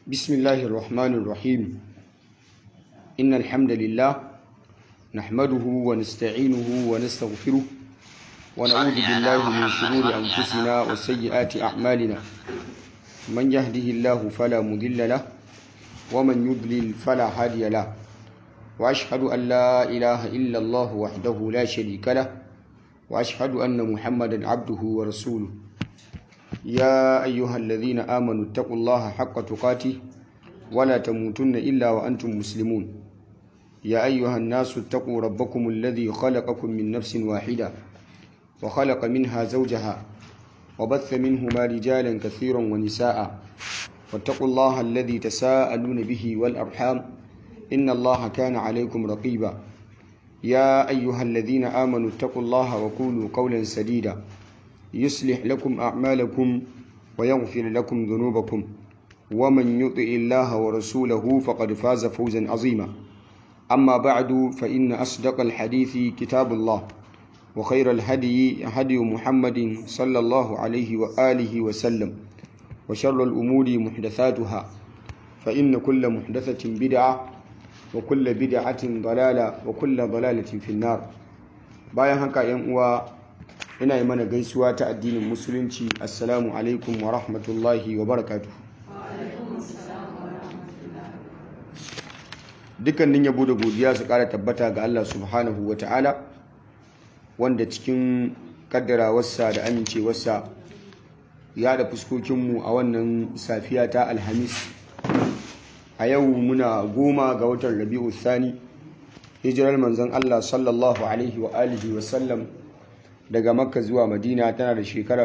بسم الله الرحمن الرحيم إن الحمد لله نحمده ونستعينه ونستغفره ونعوذ بالله من شرور أنفسنا وسيئات أعمالنا من يهده الله فلا مضل له ومن يضلل فلا هادي له وأشهد أن لا إله إلا الله وحده لا شريك له وأشهد أن محمدا عبده ورسوله يا أيها الذين آمنوا اتقوا الله حق تقاته ولا تموتن إلا وأنتم مسلمون يا أيها الناس اتقوا ربكم الذي خلقكم من نفس واحدة وخلق منها زوجها وبث منهما رجالا كثيرا ونساء واتقوا الله الذي تساءلون به والأرحام إن الله كان عليكم رقيبا يا أيها الذين آمنوا اتقوا الله وقولوا قولا سديدا يصلح لكم أعمالكم ويغفر لكم ذنوبكم ومن يطع الله ورسوله فقد فاز فوزا عظيما أما بعد فإن أصدق الحديث كتاب الله وخير الهدي هدي محمد صلى الله عليه وآله وسلم وشر الأمور محدثاتها فإن كل محدثة بدعة وكل بدعة ضلالة وكل ضلالة في النار bayan haka ‘yan uwa ina yi mana gaisuwa ta addinin musulunci assalamu alaikum wa rahmatullahi wa barakatuh. Dukkanin yabo da godiya su ƙara tabbata ga Allah subhanahu wa ta'ala wanda cikin kaddarawarsa da amincewarsa ya da fuskokinmu a wannan safiya ta alhamis a yau muna 10 ga watan rabi'u thani hijirar manzon Allah sallallahu alaihi wa alihi wa sallam daga makka zuwa madina tana da shekara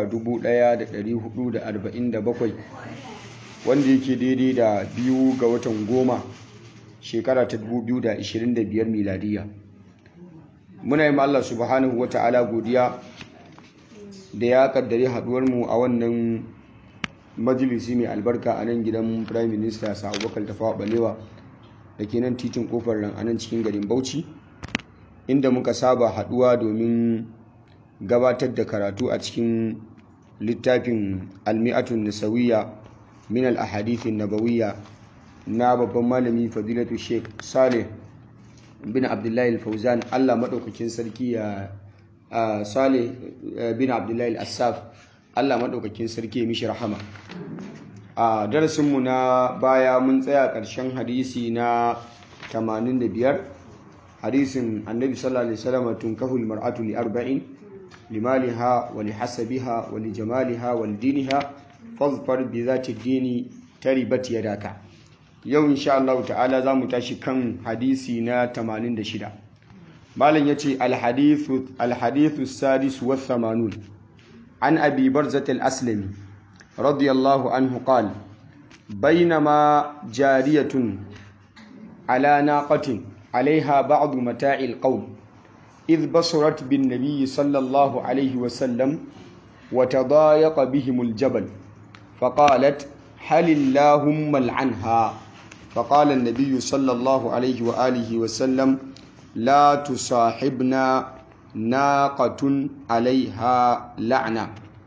1447 wanda yake daidai da 2 ga watan 10 shekara ta 2025 miladiya. Muna yi Allah subhanahu wa ta'ala godiya da ya kaddare haduwarmu a wannan majalisi mai albarka a nan gidan prime minister sa Abubakar Tafawa Balewa da ke nan titin kofar ran a nan cikin garin Bauchi, inda muka saba haduwa domin gabatar da karatu a cikin littafin almi'atun nasawiyya min al-ahadithin nabawiyya na babban malami fadilatu Sheikh Saleh bin Abdullahi al-Fauzan, Allah madaukakin sarki ya Saleh bin Abdullahi al-Assaf, Allah madaukakin sarki ya mishi rahama. A darasinmu na baya mun tsaya ƙarshen hadisi na 85, hadisin annabi sallallahu alaihi wasallam tunkahul mar'atu li arba'in limaliha wa lihasabiha wa lijamaliha wa lidiniha fadhfar bi zati dini taribat yadaka. Yau insha Allah ta'ala zamu tashi kan hadisi na 86. Malam yace al-hadithu as-sadis wa 80 an Abi Barzah al-Aslami radiyallahu anhu qala bainama jariyatun ala naqatin عليها بعض متاع القوم إذ بصرت بالنبي صلى الله عليه وسلم وتضايق بهم الجبل فقالت هل اللهم لعنها فقال النبي صلى الله عليه وآله وسلم لا تصاحبنا ناقة عليها لعنة.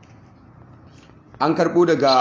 أنكر بودغا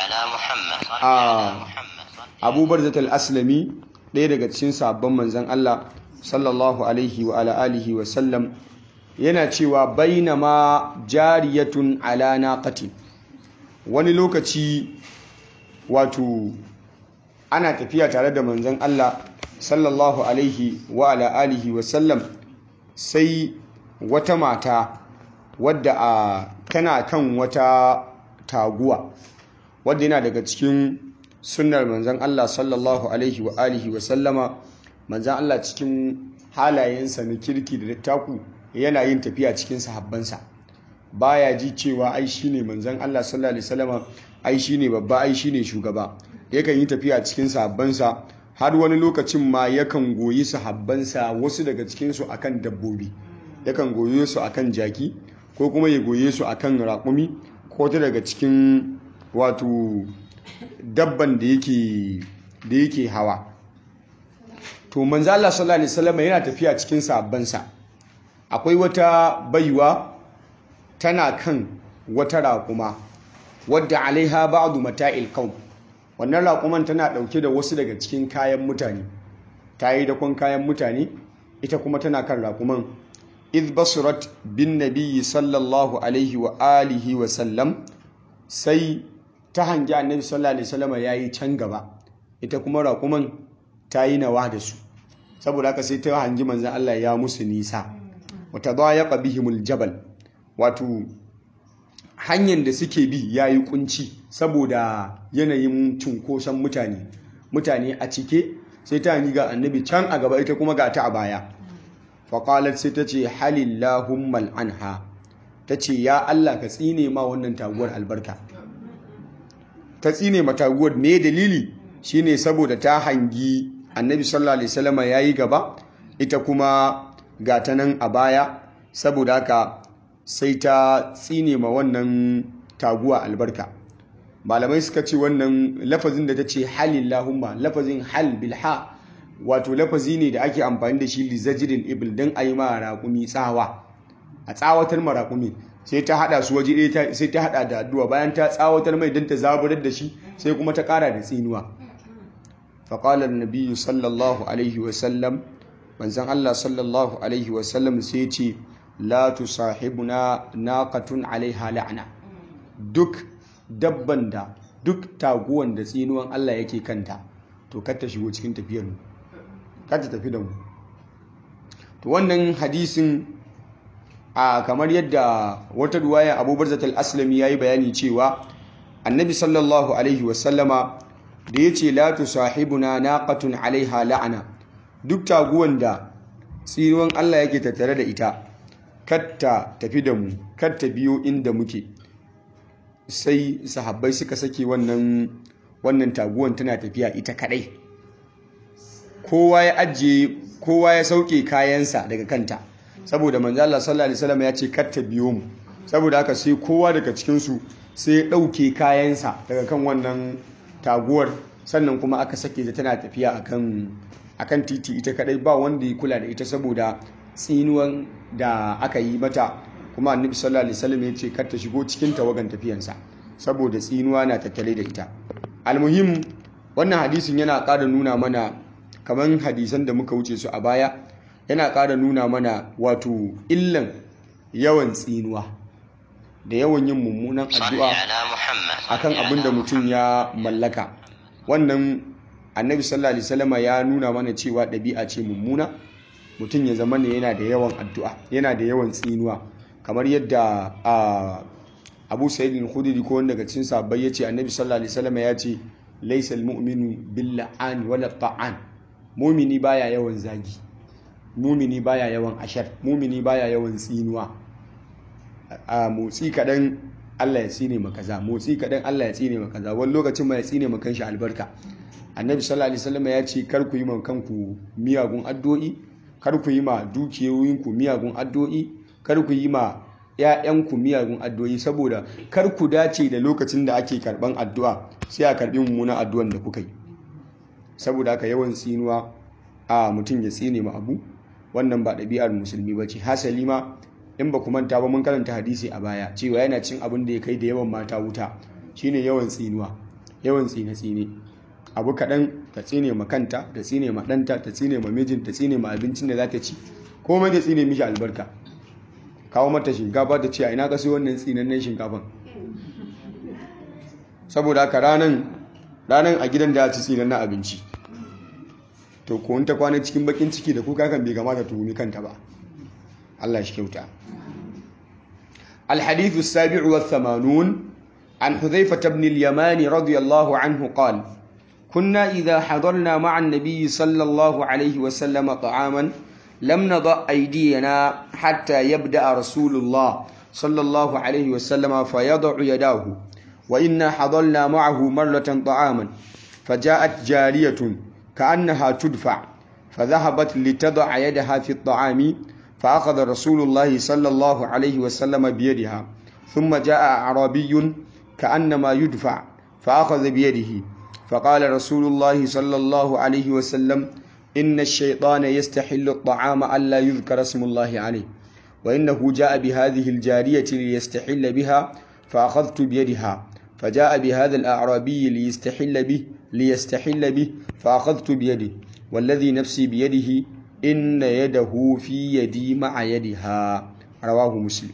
أبو برزة الأسلمي ɗaya daga cikin sabon manzan Allah sallallahu alaihi wa alihi wa sallam yana cewa bainama jariyatun ala naqatin, wani lokaci wato ana tafiya tare da manzan Allah sallallahu alaihi wa alihi wa sallam, sai wata mata wadda tana kan wata taguwa wadda yana daga cikin sunnar manzan Allah sallallahu alaihi wa alihi wa sallama. Manzan Allah cikin halayensa na kirki da dattaku yana yin tafiya cikin sahabbansa, baya ji cewa ai shine manzan Allah sallallahu alaihi wasallama, ai shine babba, ai shine shugaba. Yakan yi tafiya cikin sahabbansa, har wani lokacin ma yakan goyi sahabbansa wasu daga cikin su akan dabbobi, yakan goye su akan jaki ko kuma ya goye su akan raƙumi ko ta daga cikin wato dabban da yake hawa. To manzo Allah sallallahu alaihi wasallam yana tafiya cikin sahabbansa, akwai wata baiwa tana kan wata raƙuma wadda alaiha ba'du mata'il qaum, wannan raƙuman tana ɗauke da wasu daga cikin kayan mutane, ta yi dakon kayan mutane, ita kuma tana kan raƙuman. idh basurat bin nabiyyi sallallahu alaihi wa alihi wa sallam, sai ta hangi annabi sallallahu alaihi wasallam yayi can gaba, ita kuma raƙuman ta yi nawa da su, saboda haka sai ta hangi manzon Allah ya musu nisa. wa tadayaqa bihimul jabal, wato hanyar da suke bi yayi kunci saboda yanayin cunkoson mutane a cike, sai ta hangi ga annabi can a gaba, ita kuma ga ta a baya. faƙalar sai ta ce halillahummal anha, ta ce ya Allah ka tsine ma wannan taguwar albarka. Ta tsine ma taguwar, me dalili shine saboda ta hangi annabi sallallahu alaihi wasallam yayi gaba, ita kuma ga ta nan a baya, saboda haka sai ta tsine ma wannan taguwa albarka. Malamai suka ce wannan lafazin da ta ce halillahumma, lafazin hal bilha, wato lafazi ne da ake amfani da shi lizajirin ibil don a yi ma raƙumi tsawa, a tsawatar ma raƙumi, sai ta haɗa su waje ɗaya, sai ta haɗa da addu'a, bayan ta tsawatar mai don ta zaburar da shi, sai kuma ta ƙara da tsinuwa. faƙalar nabiyyu sallallahu alaihi wasallam, manzan Allah sallallahu alaihi wasallam sai ce la tusahibuna naqatun alaiha la'ana, duk dabban da, duk taguwan da tsinuwan Allah yake kanta, to kar ta shigo cikin tafiyar mu, kar ta tafi da mu. To wannan hadisin kamar yadda wata ruwaya Abu Barzat al-Aslami yayi bayani cewa Annabi sallallahu alaihi wasallama da yace la tusahibuna naqatun alaiha la'ana, duk taguwan da tsinuwan Allah yake tattare da ita, kar ta tafi da mu, kar ta biyo inda muke. Sai sahabbai suka sake wannan taguwan tana tafiya ita kadai, kowa ya sauke kayansa daga kanta, saboda manzo Allah sallallahu alaihi wasallam ya ce kar ta biyo mu, saboda haka sai kowa daga cikin su sai ya dauke kayansa daga kan wannan taguwar, sannan kuma aka sake ta tana tafiya akan titi ita kadai, ba wanda ya kula da ita saboda tsinuwan da aka yi mata. Kuma annabi sallallahu alaihi wasallam ya ce kar ta shigo cikin tawagan tafiyansa saboda tsinuwa na tattare da ita. Almuhim, wannan hadisin yana ƙara nuna mana, kamar hadisan da muka wuce su a baya, yana ƙara nuna mana wato illan yawan tsinuwa da yawan yin mummunan addu'a akan abin da mutum ya mallaka. Wannan annabi sallallahu alaihi wasallam ya nuna mana cewa ɗabi'a ce mummuna, mutum ya zama ne yana da yawan addu'a, yana da yawan tsinuwa, kamar yadda Abu Sa'id al-Khudri ko wanda daga cikin sahabbai yace annabi sallallahu alaihi wasallam ya ce laysal mu'minu bil la'an wala ta'an, mu'mini baya yawan zagi, mu'mini baya yawan ashar, mu'mini baya yawan tsinuwa. A motsi kadan Allah ya tsine maka kaza, motsi kadan Allah ya tsine maka kaza, wani lokacin ma ya tsine maka kanshi albarka. Annabi sallallahu alaihi wasallam ya ce kar ku yi ma kanku miyagun addu'o'i, kar ku yi ma dukiyoyinku miyagun addu'o'i, kar ku yi ma ‘ya'yanku miyagun addu'o'i, saboda kar ku dace da lokacin da ake karɓan addu'a sai a karɓi mummunan addu'an da kuka yi. Saboda haka yawan tsinuwa a mutum ya tsine ma abu, wannan ba ɗabi'ar musulmi ba ce. Hasali ma, in ba ku manta ba, mun karanta hadisi a baya cewa yana cin abin da ya kai da yawan mata wuta, shine yawan tsinuwa, yawan tsine-tsine. Abu kaɗan ta tsine ma kanta, ta tsine ma ɗanta, ta tsine ma mijin, ta tsine ma abincin da za ta ci, komai ta tsine mishi albarka. Kawo mata shinkafa ta ce a ina ka sai wannan tsinannen shinkafan, saboda haka ranan a gidan da ya ci tsinannen abinci, to ko ta kwana cikin bakin ciki da kuka kan bai kamata tuhumi kanta ba. Allah shi kyauta. الحديث السابع والثمانون عن حذيفة بن اليمان رضي الله عنه قال: كنا إذا حضرنا مع النبي صلى الله عليه وسلم طعاما لم نضع أيدينا حتى يبدأ رسول الله صلى الله عليه وسلم فيضع يداه، وإنا حضرنا معه مرة طعاما فجاءت جارية كأنها تدفع فذهبت لتضع يدها في الطعام، فأخذ رسول الله صلى الله عليه وسلم بيدها، ثم جاء أعرابي كأنما يدفع فأخذ بيده، فقال رسول الله صلى الله عليه وسلم: إن الشيطان يستحل الطعام ألا يذكر اسم الله عليه، وإنه جاء بهذه الجارية ليستحل بها، فأخذت بيدها فجاء بهذا الأعرابي ليستحل به فأخذت بيده والذي نفسي بيده إن يده في يدي مع يدها رواه مسلم.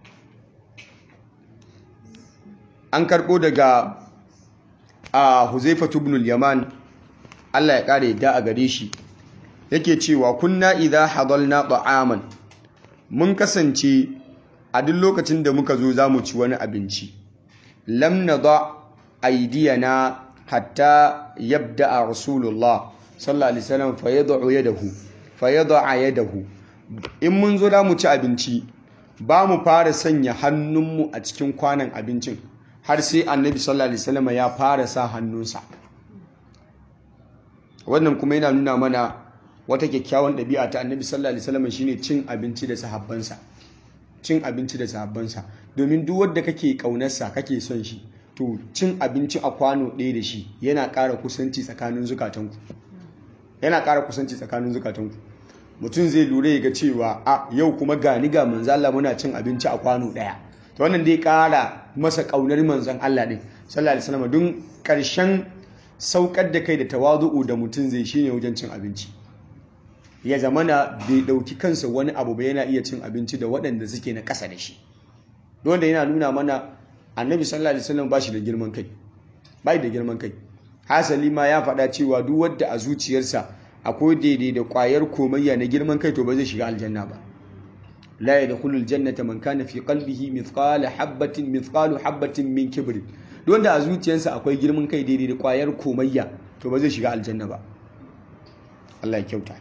an karɓo daga Huzaifatu ibn al-Yaman Allah ya ƙara yadda a gare shi yake cewa kunna idha hadalna ta'aman mun kasance a duk lokacin da muka zo zamu ci wani abinci lam nada aydiyana hatta yabda rasulullah sallallahu alaihi wasallam fayad'a yadahu in mun zo da mu ci abinci ba mu fara sanya hannunmu a cikin kwanan abincin har sai annabi sallallahu alaihi wasallam ya fara sa hannunsa. Wannan kuma yana nuna mana wata kyakkyawan ɗabi'a ta annabi sallallahu alaihi wasallam shine cin abinci da sahabbansa. Cin abinci da sahabbansa domin duk wanda kake kaunarsa kake son shi to cin abinci a kwano ɗaya da shi yana ƙara kusanci tsakanin zukatanku. Yana ƙara kusanci tsakanin zukatanku. Mutum zai lura ya ga cewa a yau kuma gani ga manzo Allah muna cin abinci a kwano ɗaya. To wannan dai ƙara masa ƙaunar manzon Allah ɗin sallallahu alaihi wasallam don ƙarshen saukar da kai da tawazu'u da mutum zai shine wajen cin abinci. Ya zamana bai ɗauki kansa wani abu ba yana iya cin abinci da waɗanda suke na ƙasa da shi. Wanda yana nuna mana annabi sallallahu alaihi wasallam ba shi da girman kai. Bai da girman kai. Hasali ma ya faɗa cewa duk wanda a zuciyarsa akwai daidai da ƙwayar komayya na girman kai to ba zai shiga aljanna ba. La yadkhulul jannata man kana fi qalbihi mithqalu habatin min kibr. Duk wanda a zuciyarsa akwai girman kai daidai da ƙwayar komayya to ba zai shiga aljanna ba. Allah ya kyauta.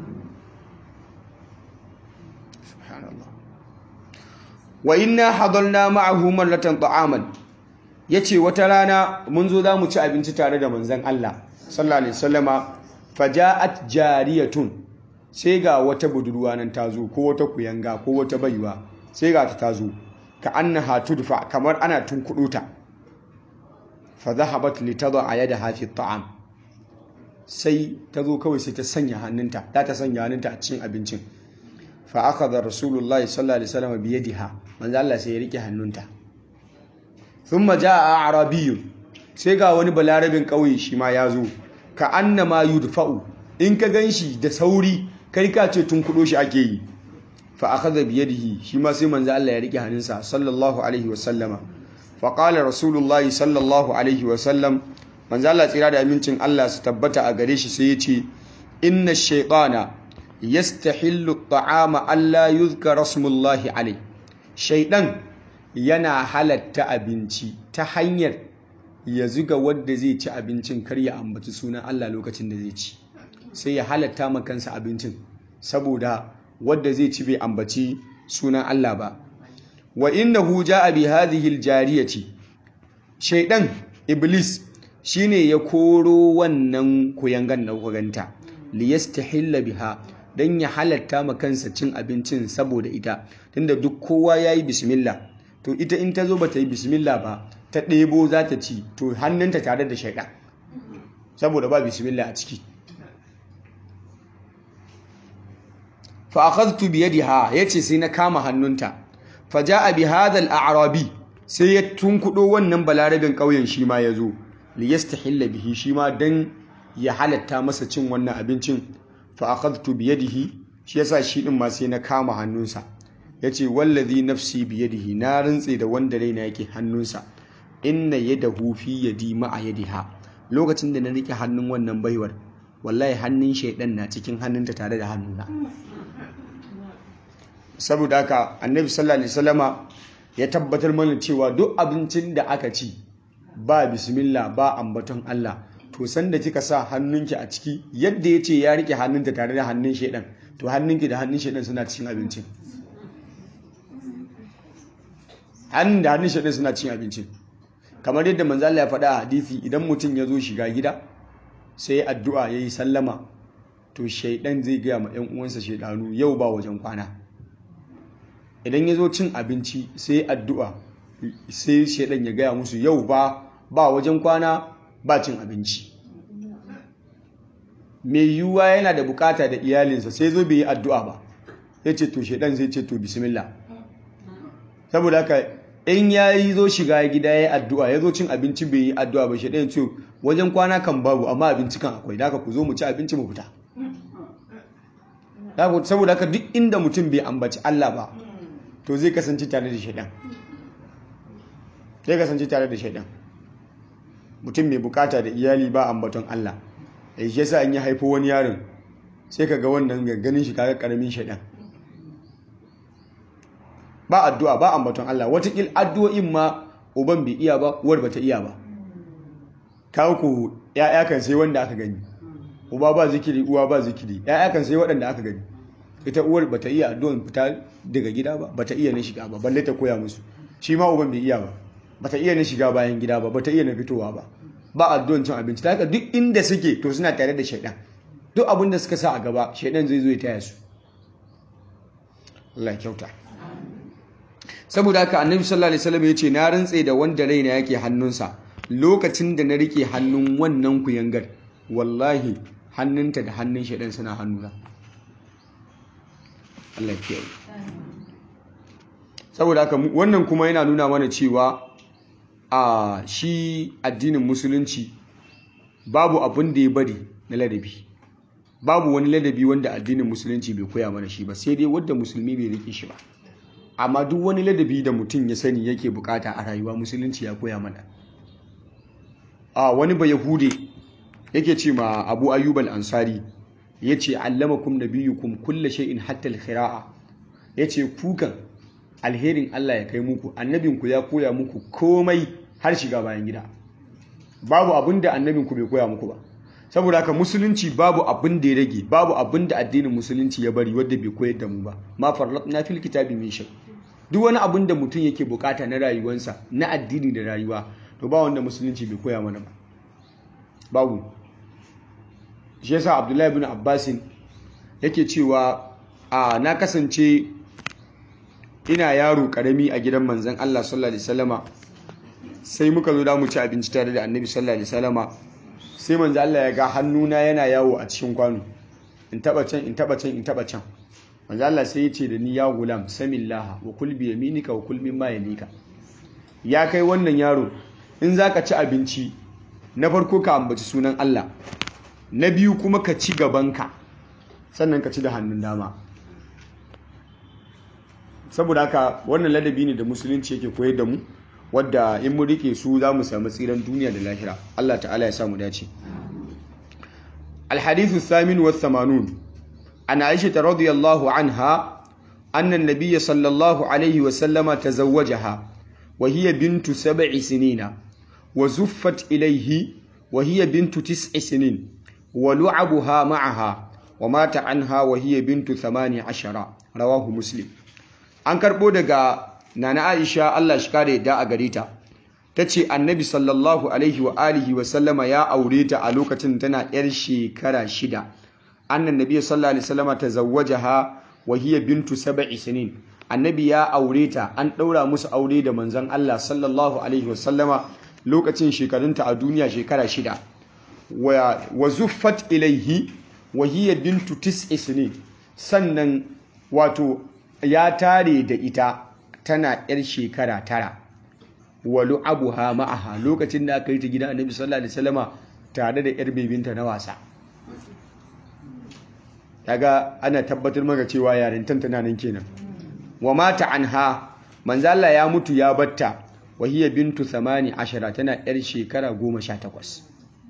Subhanallah. Wa inna hadalna ma'ahu marratan ta'aman. Yace wata rana mun zo zamu ci abinci tare da manzon Allah sallallahu alaihi wasallama faja'at jariyatun sai ga wata budurwa nan tazo ko wata kuyanga ko wata baiwa sai ga ta tazo ka annaha tudfa kamar ana tunkudo ta fa dhahabat litad'a yadaha fi at'am sai tazo kawai sai ta sanya hannunta ta sanya hannunta a cikin abincin fa akhadha rasulullahi sallallahu alaihi wasallam bi yadiha manzo Allah sai ya rike hannunta thumma jaa arabiyyun sai ga wani balarabin kauye shi ma yazo ka annama yudfa'u in ka ganshi da sauri kai ka ce tun kudo shi ake yi fa akhadha bi yadihi shi ma sai manzo Allah ya rike hannunsa sallallahu alaihi wasallama fa qala rasulullahi sallallahu alaihi wasallam manzo Allah tsira da amincin Allah su tabbata a gare shi sai ya ce inna ash-shaytana yastahillu at-ta'ama alla yuzkara rasmullahi alaihi shaydan yana halatta abinci ta hanyar ya zuga wanda zai ci abincin kar ya ambaci sunan Allah lokacin da zai ci sai ya halatta ma kansa abincin saboda wanda zai ci bai ambaci sunan Allah ba wa innahu jaa bi hadhihi aljariyati shaydan iblis shine ya koro wannan kuyangan na kuganta liyastahilla biha dan ya halatta ma kansa cin abincin saboda ita tunda duk kowa yayi bismillah to ita in ta zo bata yi bismillah ba ta ɗebo za ta ci to hannunta tare da shaiɗan saboda ba bismillah a ciki fa akhadtu bi yadiha yace sai na kama hannunta fa jaa bi hadha al-a'rabi sai ya tunkudo wannan balarabin ƙauyen shi ma yazo li yastahilla bihi shi ma dan ya halatta masa cin wannan abincin fa akhadtu bi yadihi shi yasa shi din ma sai na kama hannunsa yace wallazi nafsi bi yadihi na rantse da wanda raina yake hannunsa inna yadahu fi yadi ma'a yadiha lokacin da na rike hannun wannan baiwar wallahi hannun shaidan na cikin hannunta tare da hannuna saboda haka annabi sallallahu alaihi wasallama ya tabbatar mana cewa duk abincin da aka ci ba bismillah ba ambaton Allah to sanda kika sa hannunki a ciki yadda yace ya rike hannunta tare da hannun shaidan to hannunki da hannun shaidan suna cikin abincin hannun da hannun shaidan suna cikin abincin kamar yadda manzo Allah ya faɗa a hadisi idan mutum ya zo shiga gida sai addu'a yayi sallama to shaidan zai gaya ma ƴan uwansa shaidanu yau ba wajen kwana idan ya zo cin abinci sai addu'a sai shaidan ya gaya musu yau ba wajen kwana ba cin abinci mai yiwuwa yana da bukata da iyalinsa sai zo bai yi addu'a ba ya ce to shaidan zai ce to bismillah saboda haka in ya yi zo shiga gida ya yi addu'a ya zo cin abinci bai yi addu'a ba shaidan ce wajen kwana kan babu amma abinci kan akwai da ku zo mu ci abinci mu fita. Saboda haka duk inda mutum bai ambaci Allah ba to zai kasance tare da shaidan. Mutum mai bukata da iyali ba ambaton Allah shi yasa in ya haifo wani yaron sai ka ga wannan ganin shi kaga karamin shaidan. Ba addu'a ba ambaton Allah watakil addu'o'in ma uban bai iya ba uwar bata iya ba. Kawo ku ya'ya kan sai wanda aka gani, uba ba zikiri uwa ba zikiri, ya'ya kan sai waɗanda aka gani. Ita uwar bata iya addu'an fita daga gida ba, bata iya na shiga ba balle ta koya musu. Shi ma uban bai iya ba, bata iya na shiga bayan gida ba, bata iya na fitowa ba. Ba addu'an cin abinci. Ta haka duk inda suke to suna tare da shaidan. Duk abin da suka sa a gaba shaidan zai zo ya taya su. Allah ya kyauta. Saboda haka annabi sallallahu alaihi wasallam ya ce na rantse da wanda raina yake hannunsa lokacin da na rike hannun wannan kuyangar wallahi hannunta da hannun shaidan suna hannuna. Allah ya kiyaye. Saboda haka wannan kuma yana nuna mana cewa a shi addinin musulunci babu abin da ya bari na ladabi. Babu wani ladabi wanda addinin musulunci bai koya mana shi ba sai dai wanda musulmi bai rike shi ba. Amma duk wani ladabi da mutum ya sani yake bukata a rayuwa musulunci ya koya mana. Wani ba Yahude yake ce ma Abu Ayyub al-Ansari yace allamakum nabiyukum kulli shay'in hatta al-qira'a. Yace kukan alherin Allah ya kai muku annabinku ya koya muku komai har shiga bayan gida. Babu abinda annabinku bai koya muku ba. Saboda haka musulunci babu abin da ya rage, babu abin da addinin musulunci ya bari wanda bai koyar da mu ba. Ma farratna fil kitabi min shay. Duk wani abin da mutum yake bukata na rayuwarsa, na addini da rayuwa, to ba wanda musulunci bai koya mana ba. Babu. Shi yasa Abdullahi ibn Abbas yake cewa na kasance ina yaro karami a gidan manzon Allah sallallahu alaihi wasallama sai muka zo da mu ci abinci tare da Annabi sallallahu alaihi wasallama sai manzo Allah ya ga hannuna yana yawo a cikin kwano in taba can in taba can in taba can manzo Allah sai ya ce da ni ya gulam samillaha wa kul bi yaminika wa kul mimma yalika. Ya kai wannan yaro in zaka ci abinci na farko ka ambaci sunan Allah, na biyu kuma ka ci gabanka sannan ka ci da hannun dama. Saboda haka wannan ladabi ne da musulunci yake koyar da mu wadda in mu rike su za mu samu tsiran duniya da lahira. Allah ta'ala ya samu dace. Al-hadithu thamin wa thamanun an Aisha radhiyallahu anha anna an-nabiy sallallahu alayhi wa sallama tazawwajaha wa hiya bintu 7 sinina wa zuffat ilayhi wa hiya bintu 9 sinin wa lu'abuha ma'aha wa mata anha wa hiya bintu 18 rawahu Muslim. An karbo daga Nana Aisha Allah shi kare da a gare ta tace Annabi sallallahu alaihi wa alihi wa sallama ya aure ta a lokacin tana yar shekara 6. Annan Nabi sallallahu alaihi wasallama tazawwajaha wa hiya bintu 7 sinin. Annabi ya aure ta an daura musu aure da manzon Allah sallallahu alaihi wa sallama lokacin shekarunta a duniya shekara 6. Wa zuffat ilaihi wa hiya bintu 9 sinin. Sannan wato ya tare da ita tana yar shekara 9. Walu abuha ma'aha lokacin da aka yi ta gidan Annabi sallallahu alaihi wasallama tare da yar bebinta na wasa. Kaga ana tabbatar maka cewa yarintan tana nan kenan. Wa mata anha manzo Allah ya mutu ya batta wa hiya bintu 18 tana yar shekara 18.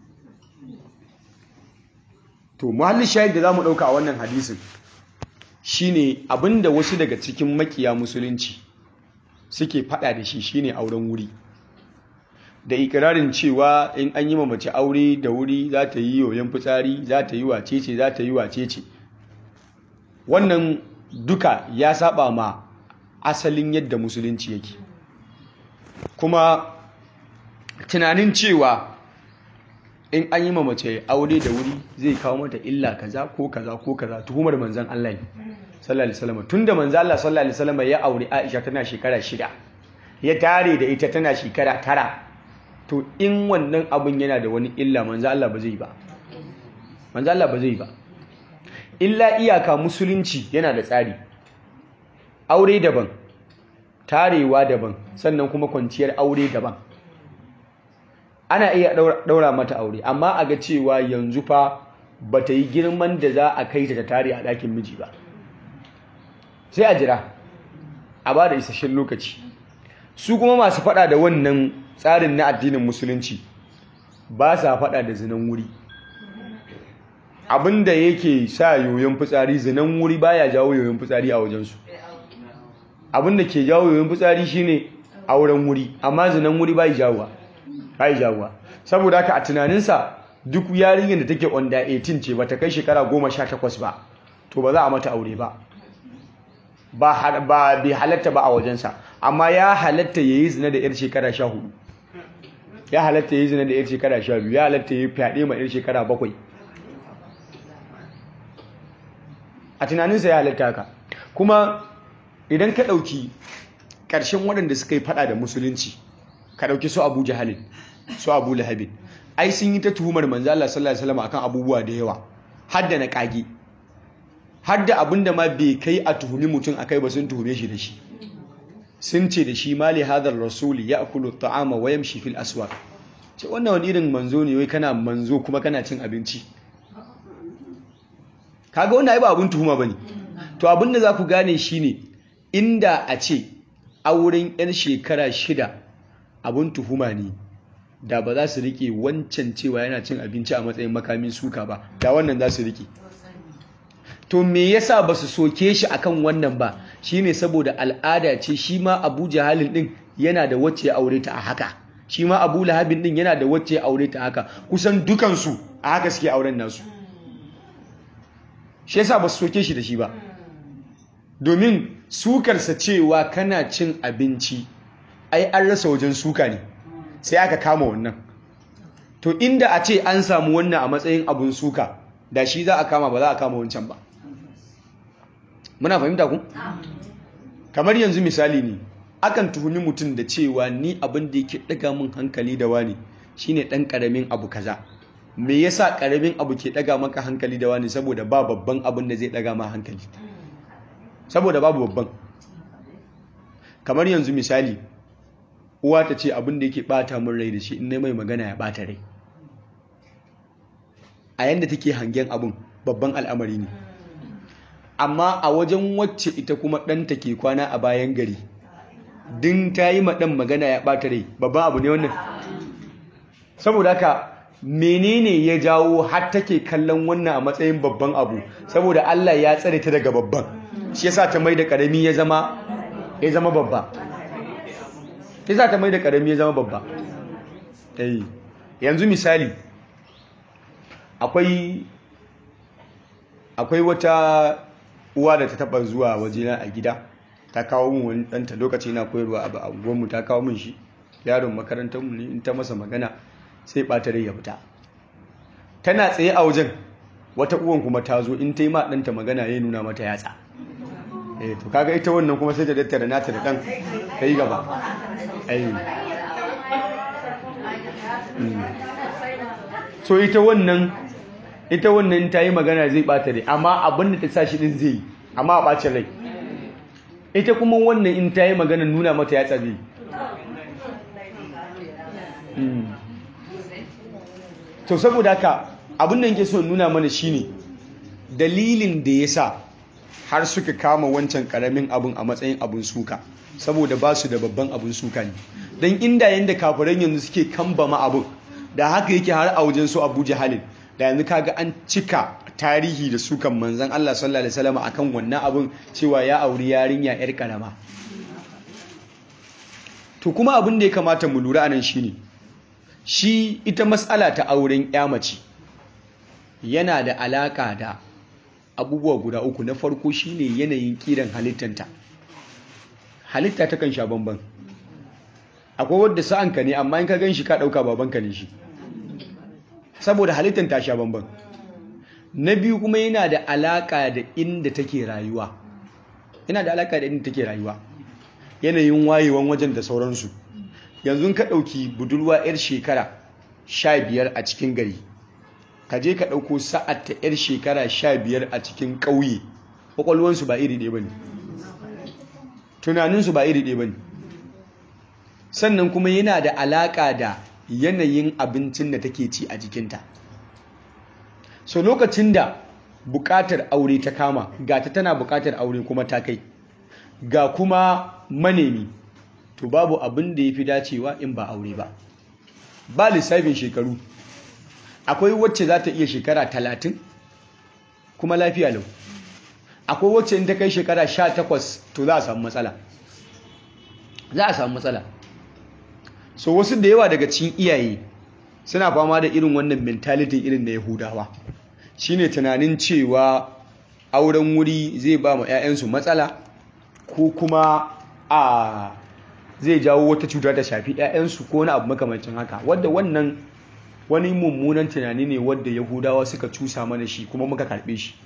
To muhalli shahid da zamu dauka a wannan hadisin shine abinda wasu daga cikin makiya musulunci suke fada da shi shine auren wuri da ikirarin cewa in an yi ma mace aure da wuri za ta yi yoyon fitsari, za ta yi wacece, za ta yi wacece. Wannan duka ya saba ma asalin yadda musulunci yake. Kuma tunanin cewa in an yi ma mace aure da wuri zai kawo mata illa kaza ko kaza ko kaza tuhumar manzon Allah ne sallallahu alaihi wasallam. Tunda manzon Allah sallallahu alaihi wasallam ya aure Aisha tana shekara 6 ya tare da ita tana shekara 9, to in wannan abun yana da wani illa manzon Allah ba zai ba. Manzon Allah ba zai ba. Illa iyaka musulunci yana da tsari. Aure daban, tarewa daban sannan kuma kwanciyar aure daban. Ana iya ɗaura mata aure amma a ga cewa yanzu fa ba ta yi girman da za a kai ta tare a ɗakin miji ba, sai a jira a ba da isasshen lokaci. Su kuma masu faɗa da wannan tsarin na addinin musulunci ba sa faɗa da zinan wuri. Abinda yake sa yoyon fitsari, zinan wuri baya jawo yoyon fitsari a wajensu. Abinda ke jawo yoyon fitsari shine auren wuri, amma zinan wuri bai jawowa. Saboda haka a tunaninsa duk yarinyar da take under 18 ce bata kai shekara 18 ba, to ba za a mata aure ba. Bai halatta ba a wajensa, amma ya halatta yayi zina da yar shekara 14. Ya halatta yayi zina da yar shekara 12, ya halatta yayi fyaɗe ma yar shekara 7. A tunaninsa ya halatta haka. Kuma idan ka ɗauki ƙarshen waɗanda suka yi faɗa da musulunci, ka ɗauki su Abu Jahalin, su Abu Lahabin, ai sun yi ta tuhumar manzo Allah sallallahu alaihi wasallam akan abubuwa da yawa, hadda na kage, hadda abinda ma bai kai a tuhumi mutum akai ba sun tuhume shi da shi. Sun ce da shi mali hadar rasuli ya'kulu at-ta'ama wa yamshi fil aswaq. Ce wannan wani irin manzo ne, wai kana manzo kuma kana cin abinci. Kaga wannan ai ba abun tuhuma bane. To abin da za ku gane shine inda a ce auren yan shekara 6 abun tuhuma ne, da ba za su rike wancan cewa yana cin abinci a matsayin makamin suka ba, da wannan za su rike. To me yasa ba su soke shi akan wannan ba? Shine saboda al'ada ce. Shi ma Abu Jahalin din yana da wacce ya aure ta a haka, shi ma Abu Lahabin din yana da wacce ya aure ta haka, kusan dukansu a haka suke auren nasu. Shi yasa ba su soke shi da shi ba, domin sukarsa cewa kana cin abinci ai an rasa wajen suka ne, sai aka kama wannan. To inda a ce an samu wannan a matsayin abun suka, da shi za a kama, ba za a kama wancan ba. Muna fahimta ku? Kamar yanzu misali ne, akan tuhumi mutum da cewa ni abin da yake daga min hankali da wani shine dan karamin abu kaza. Me yasa karamin abu ke daga maka hankali da wani? Saboda ba babban abin da zai daga ma hankali, saboda babu babban. Kamar yanzu misali, uwa ta ce abin da yake bata min rai da shi in mai magana ya bata rai. A yanda take hangen abin babban al'amari ne, amma a wajen wacce ita kuma ɗanta ke kwana a bayan gari, din ta yi maɗan magana ya bata rai, babban abu ne wannan. Saboda haka menene ya jawo har take kallon wannan a matsayin babban abu? Saboda Allah ya tsare ta daga babban, shi yasa ta mai da karami ya zama babba. Yasa ta mai da karami ya zama babba. Yanzu misali, akwai wata uwa da ta taba zuwa wajena a gida, ta kawo min wani ɗanta lokaci na koyarwa a unguwarmu, ta kawo min shi, yaron makarantarmu ne. In ta masa magana sai ɓata rai ya fita. Tana tsaye a wajen, wata uwan kuma ta zo, in ta yi ma ɗanta magana ya nuna mata yatsa. To kaga ita wannan kuma sai ta dattara nata da ɗan ta yi gaba. So ita wannan ta yi magana zai ɓata rai, amma abin da ta sa shi ɗin zai yi, amma a ɓacin rai. Ita kuma wannan in ta yi magana nuna mata yatsa zai yi. To saboda haka abin da yake so nuna mana shine dalilin da ya sa har suka kama wancan karamin abun a matsayin abun suka, saboda ba su da babban abun suka ne. Don inda yanda kafiran yanzu suke kambama abun, da haka yake har a wajen su Abu Jahalin, da yanzu kaga an cika tarihi da sukan manzon Allah sallallahu alaihi wasallam akan wannan abun, cewa ya auri yarinya yar karama. To kuma abin da ya kamata mu lura anan shine, shi ita mas'ala ta auren ya mace yana da alaka da abubuwa guda uku. Na farko shine yanayin kiran halittanta. Halitta ta kan sha bamban. Akwai wanda sa'anka ne, amma in ka gan shi ka dauka babanka ne shi, saboda halittan ta sha bamban. Na biyu kuma yana da alaka da inda take rayuwa. Yanayin wayewan wajen da sauransu. Yanzu ka ɗauki budurwa 'yar shekara 15 a cikin gari, ka je ka ɗauko sa'ad ta 'yar shekara 15 a cikin ƙauye, ƙwaƙwalwansu ba iri ɗaya ba ne. tunaninsu ba iri ɗaya ba ne. Sannan kuma yana da alaƙa da yanayin abincin da take ci a jikinta. So lokacin da buƙatar aure ta kama, ga ta tana buƙatar aure kuma ta kai, ga kuma manemi, to babu abin da ya fi dacewa in ba aure ba. Ba lissafin shekaru. Akwai wacce za ta iya shekara 30 kuma lafiya lau. Akwai wacce in ta kai shekara 18 to za a samu matsala. Za a samu matsala. So wasu da yawa daga cikin iyaye suna fama da irin wannan mentality irin na Yahudawa. Shine tunanin cewa auren wuri zai ba ma 'ya'yansu matsala ko kuma zai jawo wata cuta ta shafi 'ya'yansu ko wani abu makamancin haka. Wadda wannan wani mummunan tunani ne wadda Yahudawa suka cusa mana shi kuma muka karɓe shi.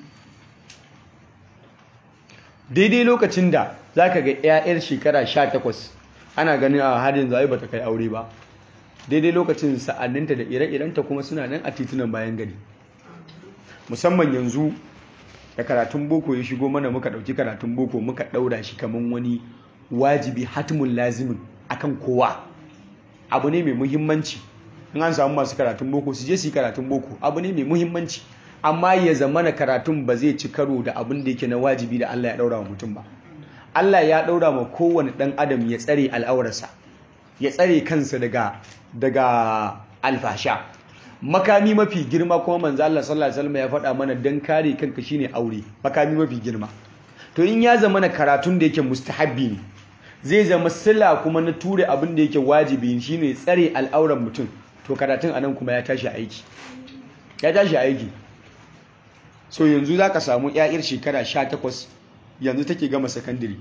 Daidai lokacin da za ka ga 'ya'yar shekara 18 ana ganin a har yanzu ai bata kai aure ba, daidai lokacin sa'anninta da ire-irenta kuma suna nan a titunan bayan gari. Musamman yanzu da karatun boko ya shigo mana, muka ɗauki karatun boko muka ɗaura shi kamar wani wajibi hatimun lazimin akan kowa. Abu ne mai muhimmanci in an samu masu karatun boko su je su yi karatun boko, abu ne mai muhimmanci, amma ya zamana karatun ba zai ci karo da abin da yake na wajibi da Allah ya ɗaura wa mutum ba. Allah ya ɗaura ma kowane ɗan adam ya tsare al'aurarsa, ya tsare kansa daga alfasha. Makami mafi girma kuma manzo Allah sallallahu alaihi wasallam ya faɗa mana dan kare kanka shine aure, makami mafi girma. To in ya zama na karatun da yake mustahabbi ne, zai zama sila kuma na ture abin da yake wajibi shine tsare al'auran mutum, to karatun anan kuma ya tashi aiki. Ya tashi aiki. So yanzu zaka samu 'ya'yar shekara 18 yanzu take gama sakandare.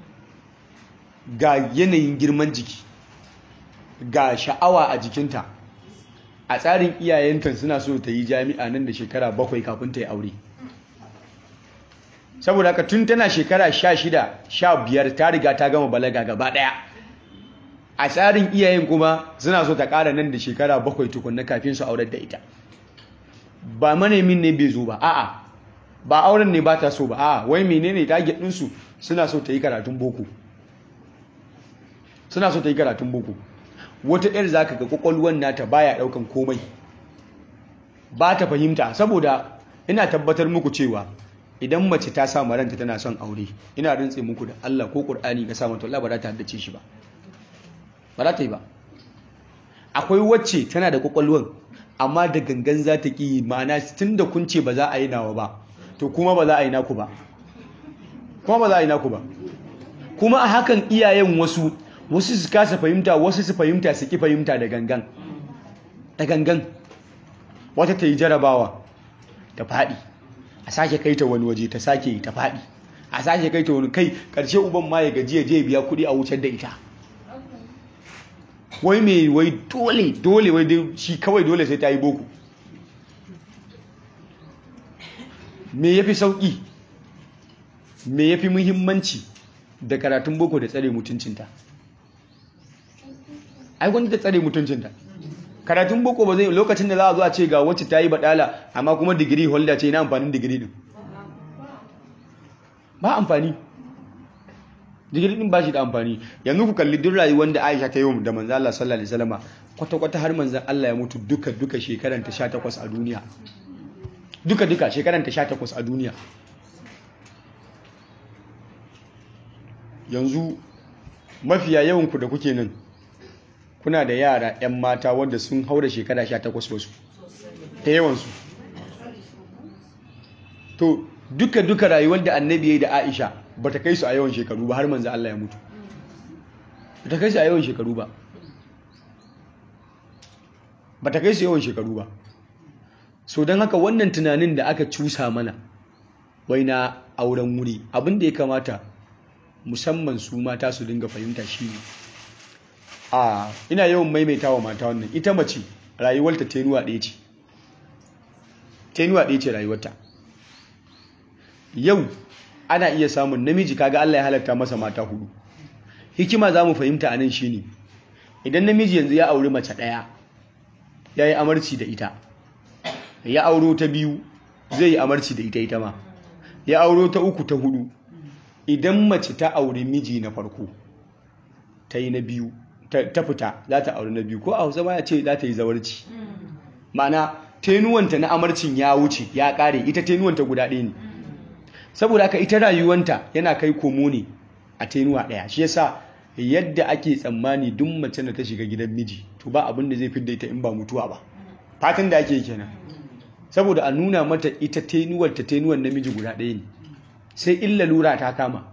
Ga yanayin girman jiki, ga sha'awa a jikinta. A tsarin iyayenta suna so ta yi jami'a nan da shekara 7 kafin ta yi aure. Saboda haka tun tana shekara 16, 15 ta riga ta gama balaga gaba ɗaya. A tsarin iyayen kuma suna so ta ƙara nan da shekara 7 tukunna kafin su aurar da ita. Ba manemin ne bai zo ba, a'a. Ba auren ne ba ta so ba, a'a. Wai menene target ɗinsu? Suna so ta yi karatun boko. Suna so ta yi karatun boko. Wata 'yar za ka ga ƙwaƙwalwan nata baya ɗaukan komai. Ba ta fahimta, saboda ina tabbatar muku cewa idan mace ta sa ranta tana son aure, ina rantse muku da Allah ko Qur'ani ka sa mata, wallahi ba za ta haddace shi ba. Ba za ta yi ba. Akwai wacce tana da ƙwaƙwalwan amma da gangan za ta ƙi, ma'ana tunda kun ce ba za a yi nawa ba, to kuma ba za a yi naku ba. Kuma ba za a yi naku ba. Kuma a hakan iyayen wasu su kasa fahimta, wasu su fahimta su ki fahimta da gangan. Da gangan. Wata ta yi jarabawa ta faɗi, a sake kai ta wani waje ta sake ta faɗi, a sake kai ta wani, kai ƙarshe uban ma ya gaji ya je biya kuɗi a wucar da ita. Wai me, wai dole wai shi kawai dole sai ta yi boko. Me yafi sauƙi, me yafi muhimmanci da karatun boko da tsare mutuncinta? Ai gwanda ta tsare mutuncinta. Karatun boko ba zai, lokacin da za a zo a ce ga wacce ta yi badala amma kuma digiri holder ce, ina amfanin digiri din? Ba amfani. Digiri din ba shi da amfani. Yanzu ku kalli duk rayuwar da Aisha ta yi da manzo Allah sallallahu alaihi wasallam, kwata-kwata har manzo Allah ya mutu duka shekaranta 18 a duniya. Duka shekaranta 18 a duniya. Yanzu mafiya yawan ku da kuke nan kuna da yara 'yan mata wanda sun haura shekara 18 wasu ta yawansu. To duka rayuwar da annabi ya yi da Aisha ba ta kai su a yawan shekaru ba har manzo Allah ya mutu. Ba ta kai su a yawan shekaru ba. Ba ta kai su yawan shekaru ba. So don haka wannan tunanin da aka cusa mana wai na auren wuri, abin da ya kamata musamman su mata su dinga fahimta shi ne, ina yawan maimaita wa mata wannan, ita mace rayuwarta tenuwa ɗaya ce. Tenuwa ɗaya ce rayuwarta. Yau ana iya samun namiji, kaga Allah ya halatta masa mata 4. Hikima za mu fahimta a nan shi ne, idan namiji yanzu ya auri mace ɗaya, ya yi amarci da ita, ya auro ta 2 zai yi amarci da ita ma, ya auro ta 3 ta 4 idan mace ta auri miji na farko ta yi na biyu ta fita za ta auri na biyu ko a Hausa ma ya ce za ta yi zawarci ma'ana tenuwanta na amarcin ya wuce ya kare ita tenuwanta guda ɗaya ne saboda haka ita rayuwanta yana kai komo ne a tenuwa ɗaya shi yasa yadda ake tsammani duk mace da ta shiga gidan miji to ba abin da zai fidda ita in ba mutuwa ba fatan da ake kenan saboda a nuna mata ita tenuwar namiji guda ɗaya ne sai in lalura ta kama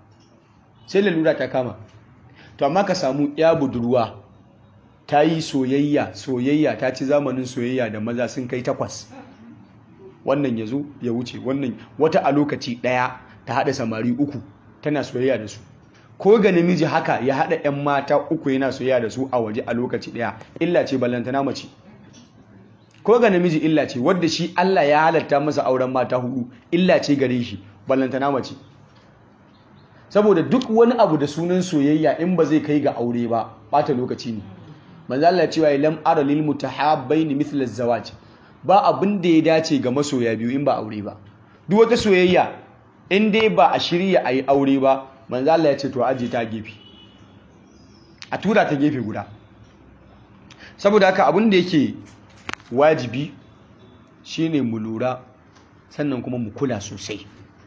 to amma ka samu ya budurwa ta yi soyayya ta ci zamanin soyayya da maza sun kai 8 wannan ya zo ya wuce wannan wata a lokaci ɗaya ta haɗa samari 3 tana soyayya da su ko ga namiji haka ya haɗa 'yan mata 3 yana soyayya da su a waje a lokaci ɗaya illa ce ballantana mace ko ga namiji illa ce wadda shi Allah ya halatta masa auren mata 4 illa ce gare shi ballantana mace saboda duk wani abu da sunan soyayya in ba zai kai ga aure ba bata lokaci ne manzo Allah ya ce wa lam ara lil mutahabbaini mithla az-zawaj ba abin da ya dace ga masoya biyu in ba aure ba duk wata soyayya in dai ba a shirya ayi aure ba manzo Allah ya ce to aje ta gefe a tura ta gefe guda saboda haka abin da yake wajibi shine mu lura sannan kuma mu kula sosai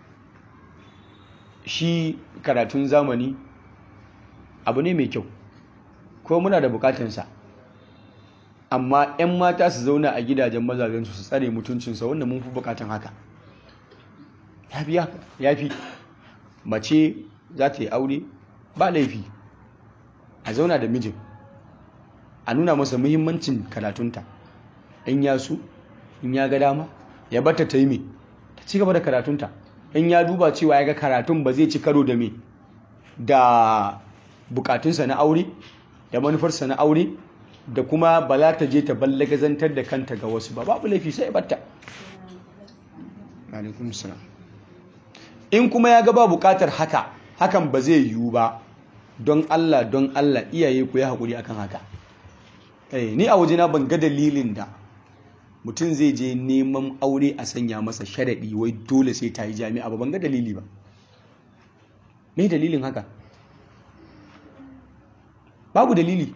shi karatun zamani abu ne mai kyau ko muna da bukatansa amma 'yan mata su zauna a gidajen mazajensu su tsare mutuncinsa wanda mun fi bukatan haka ya fi mace za ta yi aure ba laifi a zauna da mijin a nuna masa muhimmancin karatunta in ya su in ya ga dama ya bata ta yi mai ta ci gaba da karatunta in ya duba cewa ya ga karatun ba zai ci karo da me da bukatunsa na aure da manufarsa na aure da kuma ba za ta je ta ballagazantar da kanta ga wasu ba babu laifi sai batta in kuma ya ga ba bukatar hakan ba zai yiwu ba don Allah iyaye ku yi haƙuri akan haka ni a wajena ban ga dalilin da mutum zai je neman aure a sanya masa sharaɗi wai dole sai ta yi jami'a ba ban ga dalili ba me dalilin haka babu dalili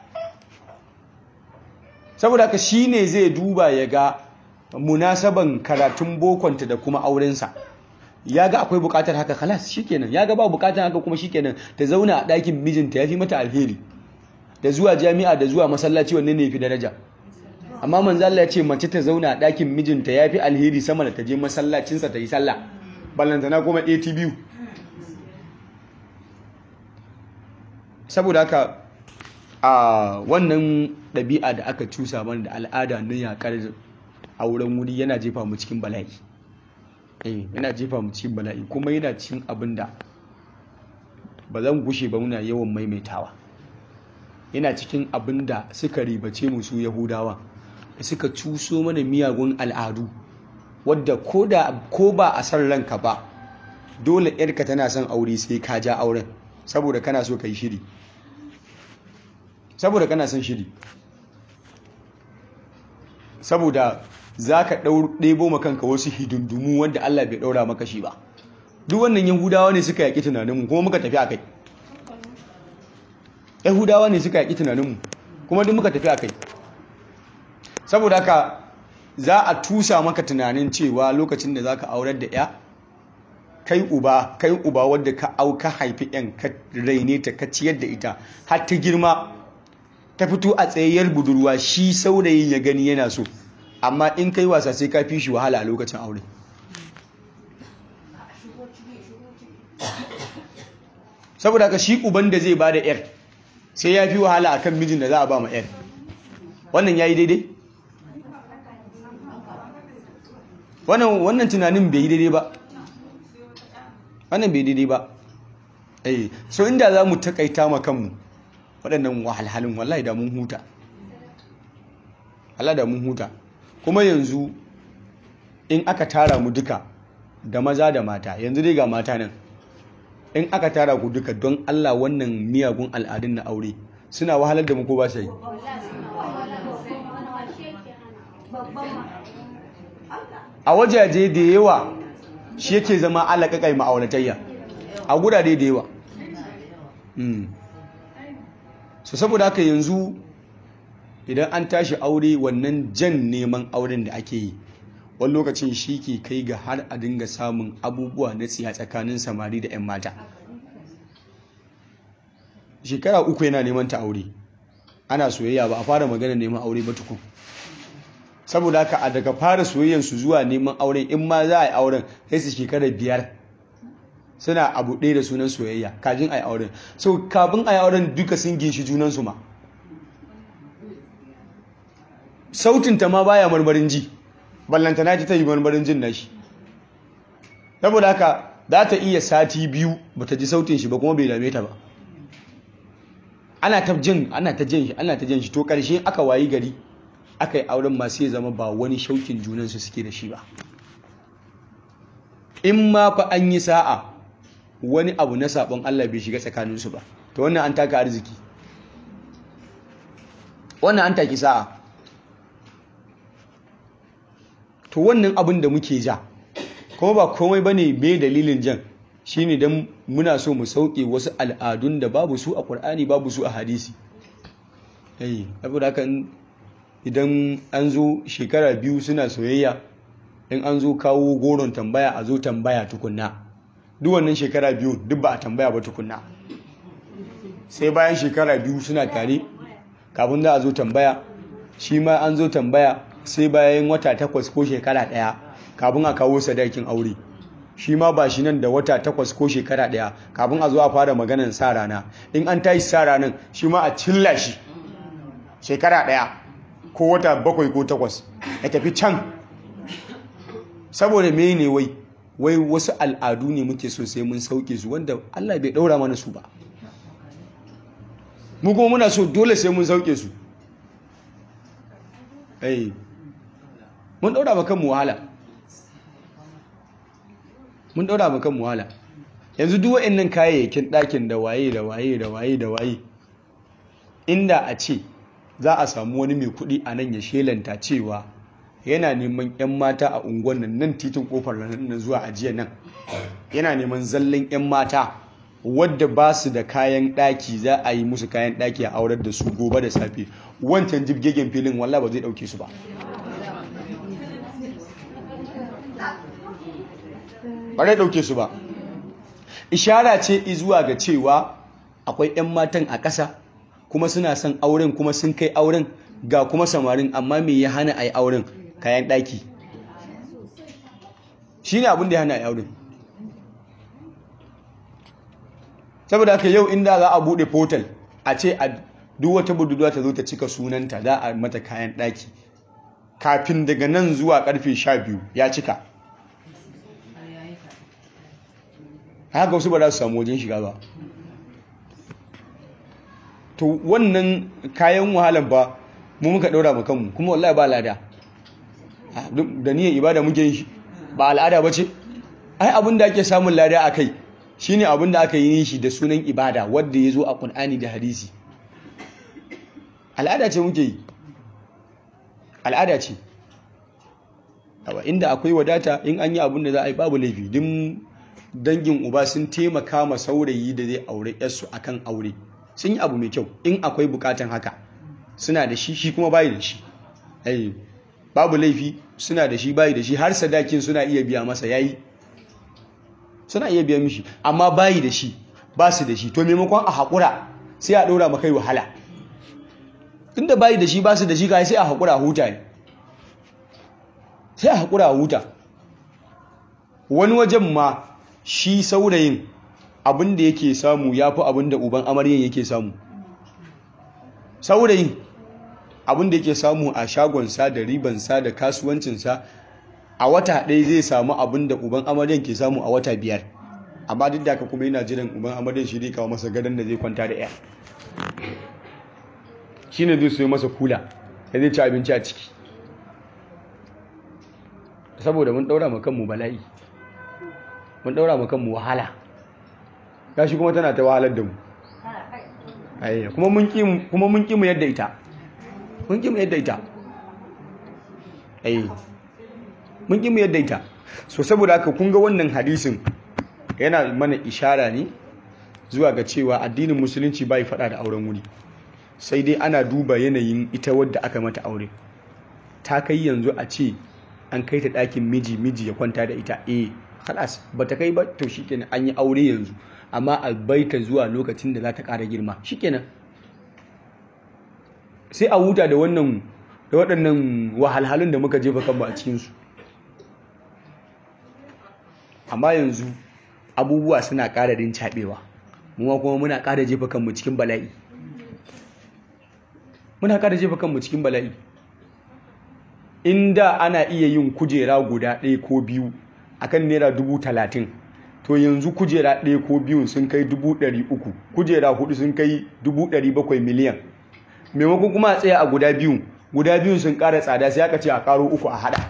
saboda haka shi ne zai duba ya ga munasaban karatun bokonta da kuma aurensa ya ga akwai bukatar haka kalas shikenan ya ga ba bukatar haka kuma shikenan ta zauna a ɗakin mijinta ya fi mata alheri da zuwa jami'a da zuwa masallaci wanne ne fi daraja amma manzo Allah ya ce mace ta zauna a ɗakin mijinta ya fi alheri sama da ta je masallacinsa ta yi sallah ballantana kuma ATB saboda haka a wannan ɗabi'a da aka cusa mana da al'ada na yaƙar auren wuri yana jefa mu cikin bala'i yana jefa mu cikin bala'i kuma yana cikin abin da ba zan gushe ba muna yawan maimaitawa yana cikin abin da suka ribace mu su yahudawa suka cuso mana miyagun al'adu wadda ko ba a san ranka ba dole yarka tana son aure sai ka ja auren saboda kana so ka yi shiri saboda kana son shiri saboda za ka ɗebo makanka wasu hidindumu wanda Allah bai ɗaura maka shi ba duk wannan yahudawa ne suka yaƙi tunaninmu kuma muka tafi a kai yahudawa ne suka yaƙi tunaninmu kuma duk muka tafi a kai saboda haka za a tusa maka tunanin cewa lokacin da za ka aurar da ya kai uba wadda ka haifi yan ka raine ta ka ciyar da ita har ta girma ta fito a tsayayyar budurwa shi saurayin ya gani yana so amma in kai wasa sai ka fi shi wahala a lokacin aure saboda ka shi uban da zai bada yar sai ya fi wahala akan mijin da za a ba ma yar wannan yayi daidai wannan tunanin bai yi daidai ba wannan bai daidai ba so inda za mu takaita ma kanmu waɗannan wahalhalin wallahi da mun huta Allah da mun huta kuma yanzu in aka tara mu duka da maza da mata yanzu dai ga mata nan in aka tara ku duka don Allah wannan miyagun al'adun na aure suna wahalar da mu ko ba sai a wajaje da yawa shi yake zama alaƙaƙai ma'auratayya a gurare da yawa. So saboda haka yanzu idan an tashi aure, wannan jan neman auren da ake yi wani lokacin shi ke kai ga har a dinga samun abubuwa na tsiya tsakanin samari da 'yan mata. Shekara 3 yana neman ta aure, ana soyayya, ba a fara magana neman aure ba tukun. Saboda haka a daga fara soyayyansu zuwa neman auren, in ma za a yi auren sai su shekara 5 suna abu ɗaya da sunan soyayya kafin a yi auren. So kafin a yi auren duka sun ginshi junansu ma. Sautinta ma baya marmarin ji, ballantana ta yi marmarin jin nashi. Saboda haka za ta iya sati 2 ba ta ji sautin shi ba kuma bai dame ta ba. Ana ta jan shi to ƙarshe aka wayi gari aka yi auren masu ya zama ba wani shaukin junansu suke da shi ba. In ma fa an yi sa'a wani abu na sabon Allah bai shiga tsakaninsu ba, to wannan an taka arziki, wannan an taki sa'a. To wannan abin da muke ja kuma ba komai bane me dalilin jan, shine dan muna so mu sauke wasu al'adun da babu su a Qur'ani, babu su a hadisi. Saboda haka idan an zo shekara 2 suna soyayya, in an zo kawo goron tambaya a zo tambaya tukunna. Duk wannan shekara 2 duk ba a tambaya ba tukunna. Sai bayan shekara 2 suna tare kafin za a zo tambaya, shi ma an zo tambaya sai bayan wata 8 ko shekara 1 kafin a kawo sadakin aure. Shi ma ba shi nan da wata 8 ko shekara 1 kafin a zo a fara maganar sa rana. In an tashi sa ranar shi ma a cilla shi shekara 1 ko wata 7 ko 8 ya tafi can. Saboda mene wai wasu al'adu ne muke so sai mun sauke su wanda Allah bai daura mana su ba. Mu kuma muna so dole sai mun sauke su. Mun daura maka mu wahala. Yanzu duk waɗannan kayayyakin ɗakin da waye inda a ce za a samu wani mai kuɗi a nan ya shelanta cewa yana neman 'yan mata a unguwan nan titin kofar nan zuwa ajiya nan, yana neman zallan 'yan mata wadda ba su da kayan ɗaki, za a yi musu kayan ɗaki a aurar da su gobe da safe, wancan jibgegen filin wallah ba zai ɗauke su ba. Ba zai ɗauke su ba. Ishara ce zuwa ga cewa akwai 'yan matan a ƙasa kuma suna son auren, kuma sun kai auren, ga kuma samarin, amma me ya hana a yi auren? Kayan ɗaki. Shi ne abin da ya hana a yi auren. Saboda haka yau inda za a buɗe portal a ce a duk wata budurwa ta zo ta cika sunanta, za a mata kayan ɗaki, kafin daga nan zuwa ƙarfe 12 ya cika. Haka wasu ba za su samu wajen shiga ba. To wannan kayan wahalar ba mu muka ɗaura mu kanmu, kuma wallahi ba lada. Da niyyar ibada muke yin shi, ba al'ada ba ce. Ai abin da ake samun lada a kai shine abin da aka yi shi da sunan ibada wanda ya zo a Qur'ani da hadisi. Al'ada ce muke yi, al'ada ce. Inda akwai wadata, in an yi abin da za a yi babu laifi. Din dangin uba sun taimaka ma saurayi da zai aure yarsu akan aure, sun yi abu mai kyau. In akwai bukatan haka suna da shi, shi kuma bayi da shi, babu laifi. Suna da shi, bayi da shi, har sadakin suna iya biya masa, yayi, suna iya biya mishi, amma bayi da shi, ba su da shi. To maimakon a haƙura sai a ɗora maka wahala. Tunda bayi da shi, ba su da shi, kai sai a haƙura a huta ne, sai a haƙura a huta. Wani wajen ma shi saurayin abin da yake samu ya fi abin da uban amaryan yake samu. Saurayin abin da yake samu a shagonsa da ribansa da kasuwancinsa a wata ɗaya zai samu abin da uban amaryan ke samu a wata 5. Amma duk da haka kuma yana jiran uban amaryan shi zai kawo masa gadon da zai kwanta da 'ya. Shi ne zai soya masa kula da zai ci abinci a ciki. Saboda mun ɗaura ma kanmu bala'i, mun ɗaura ma kanmu wahala, gashi kuma tana ta wahalar da mu. Kuma mun ƙi mu yadda ita, mun ƙi mu yadda ita, mun ƙi mu yadda ita. So saboda haka kun ga wannan hadisin yana mana ishara ne zuwa ga cewa addinin musulunci bai faɗa da auren wuri, sai dai ana duba yanayin ita wadda aka mata aure. Ta kai yanzu a ce an kai ta ɗakin miji ya kwanta da ita, halas ba ta kai ba, to shikenan an yi aure yanzu, amma a baita zuwa lokacin da za ta ƙara girma shikenan, sai a huta da waɗannan wahalhalun da muka jefa kanmu a cikinsu. Amma yanzu abubuwa suna ƙara rincaɓewa, mu kuma muna ƙara jefa kanmu cikin bala'i. Inda ana iya yin kujera guda ɗaya ko biyu akan naira 30,000, to yanzu kujera ɗaya ko biyun sun kai 300,000, kujera 4 sun kai 700,000 miliyan. Maimakon kuma a tsaya a guda biyun sun ƙara tsada, sai aka ce a ƙaro 3 a haɗa.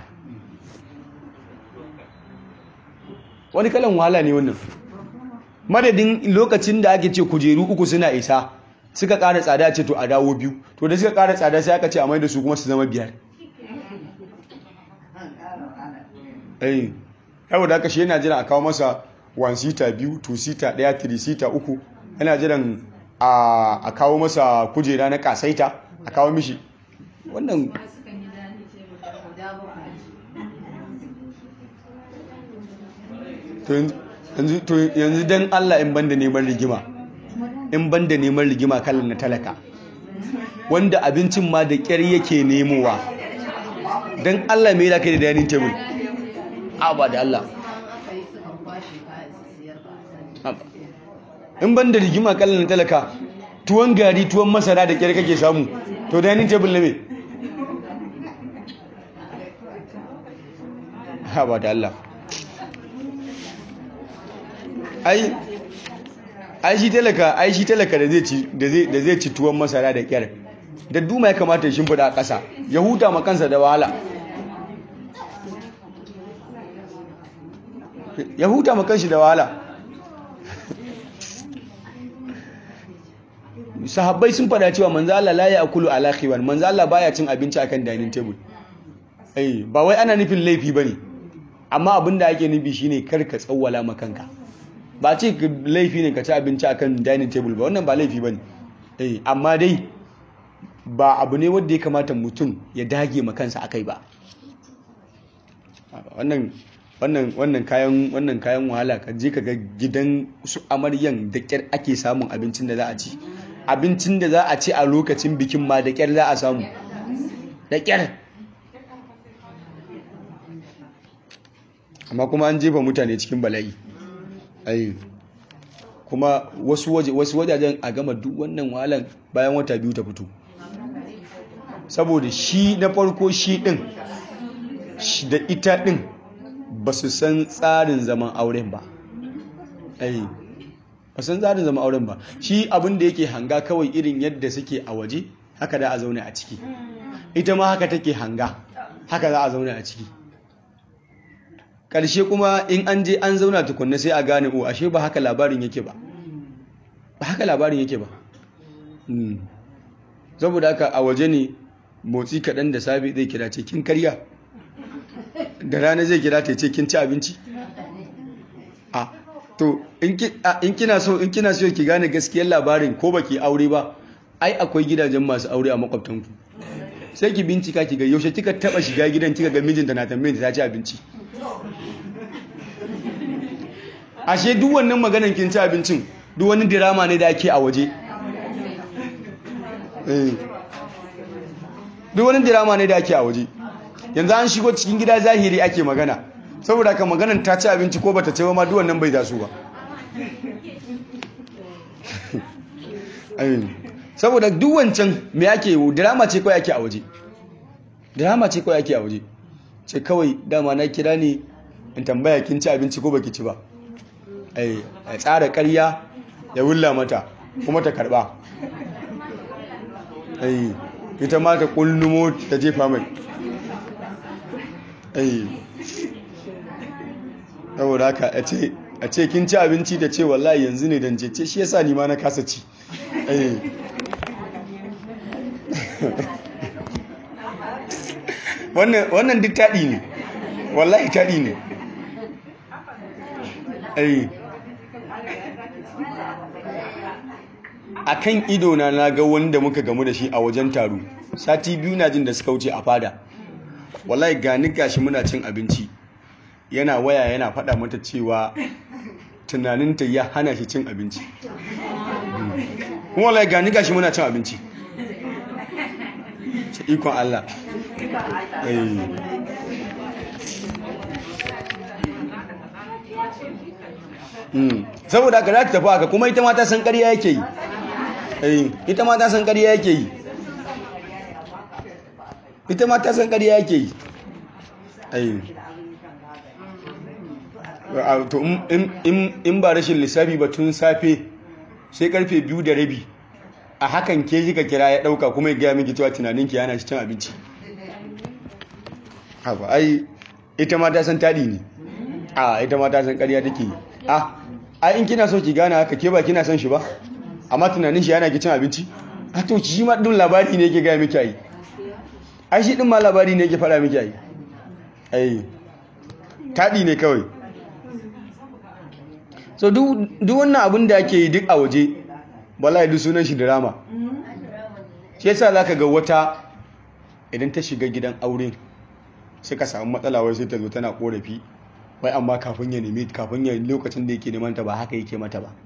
Wani kalan wahala ne wannan. Madadin lokacin da ake ce kujeru 3 suna isa, suka ƙara tsada, ce to a dawo 2, to da suka ƙara tsada sai aka ce a mai da su kuma su zama 5. Yau da aka shi yana jiran a kawo masa 1 seater 2, 2 seater 1, 3 seater 3, yana jiran a kawo masa kujera na kasaita, a kawo mishi wannan. To yanzu don Allah, in banda neman rigima kallon na talaka wanda abincin ma da ƙyar yake nemowa, don Allah mai da kai da dining table, ba da Allah. In banda rigima kallon na talaka, tuwon gari tuwon masara da ƙyar kake samu, to dining table na me? Ba da Allah. Ai shi talaka da zai ci tuwon masara da kyar, da duma ya kamata ya shimfida a ƙasa, ya huta ma kansa da wahala. Ya huta ma kanshi da wahala. Sahabbai sun fada cewa manzo Allah la ya'kulu ala khiwan, manzo Allah baya cin abinci akan dining table. Ba wai ana nufin laifi bane, amma abinda ake nufi shine kar ka tsawwala ma kanka. Ba ce laifi ne ka ci abinci akan dining table ba, wannan ba laifi bane. Amma dai ba abu ne wanda ya kamata mutum ya dage ma kansa akai ba. Wannan kayan wahala, ka je ka ga gidan su amaryan da kyar ake samun abincin da za a ci. Abincin da za a ci a lokacin bikin ma da kyar za a samu. Da kyar. Amma kuma an jefa mutane cikin bala'i. Kuma wasu wajajen a gama duk wannan wahalan bayan wata 2 ta fito. Saboda shi na farko shi din da ita din ba su san tsarin zaman auren ba. Ba san tsarin zaman auren ba. Shi abin da yake hanga kawai irin yadda suke a waje, haka da a zaune a ciki. Ita ma haka take hanga, haka za a zaune a ciki. Ƙarshe kuma in an je an zauna tukunna sai a gane, ashe ba haka labarin yake ba. Ba haka labarin yake ba. Saboda haka a waje ne motsi kaɗan da safe zai kira ce kin karya, da rana zai kira ta ce kin ci abinci. To in kina so ki gane gaskiyar labarin ko baki aure ba, ai akwai gidajen masu aure a makwabtanku. Sai ki bincika ki ga yaushe kika taba shiga gidan kika ga mijinta na tambayar ta ci abinci. Ashe duk wannan maganar kin ci abincin duk wani drama ne da ake a waje. Duk wani drama ne da ake a waje. Yanzu an shigo cikin gida zahiri ake magana. Saboda haka maganar ta ci abinci ko bata ci ba ma duk wannan bai taso ba. Saboda duk wancan me ake drama ce kawai ake a waje. Drama ce kawai ake a waje. Ce kawai dama na kira ne in tambaya kin ci abinci ko baki ci ba. A tsara ƙarya ya wulla mata kuma ta karba. Ita ma ta kullumo ta jefa mai. Saboda haka a ce kin ci abinci da ce wallahi yanzu ne dan ce shi yasa ni ma na kasa ci. Wannan duk taɗi ne, wallahi taɗi ne. akan ido na ga wanda muka gamu da shi a wajen taro sati 2 na jin da suka wuce a fada. Wallahi gani gashi muna cin abinci yana waya yana faɗa mata cewa tunaninta ya hana shi cin abinci. Kuma wallahi gani gashi muna cin abinci. Ikon Allah. Saboda haka za ta tafi haka kuma ita ma ta san ƙarya yake yi. Ita ma ta san ƙarya yake yi. Ita ma ta san ƙarya yake yi. To in ba rashin lissafi ba tun safe sai karfe 2:30 a hakan ke kika kira ya dauka kuma ya gaya miki cewa tunaninki yana shi cin abinci. Haba ai ita ma ta san tadi ne. Ita ma ta san ƙarya take yi. Ai in kina so ki gane haka ke ba kina son shi ba amma tunanin shi yana ki cin abinci. To shi ma din labari ne yake gaya miki ai. Ai shi din ma labari ne yake fara miki ai. Tadi ne kawai. So duk wannan abin da ake yi duk a waje wallahi duk sunan shi drama. Shi yasa zaka ga wata idan ta shiga gidan aure suka samu matsala wai sai ta zo tana korafi wai amma kafin ya lokacin da yake neman ta ba haka yake mata ba.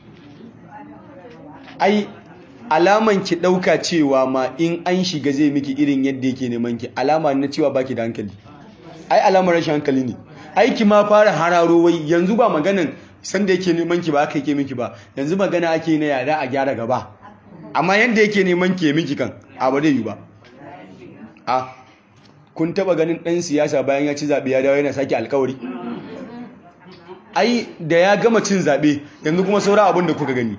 Ai alaman ki dauka cewa ma in an shiga zai miki irin yadda yake neman ki alama ne na cewa baki da hankali. Ai alamar rashin hankali ne. Ai ki ma fara hararo wai yanzu ba maganan sanda yake neman ki ba haka yake miki ba. Yanzu magana ake na yada a gyara gaba. Amma yanda yake neman ki ya miki kan ba zai yi ba. Kun taba ganin dan siyasa bayan ya ci zabe ya dawo yana saki alkawari? Ai da ya gama cin zabe yanzu kuma saura abin da kuka gani.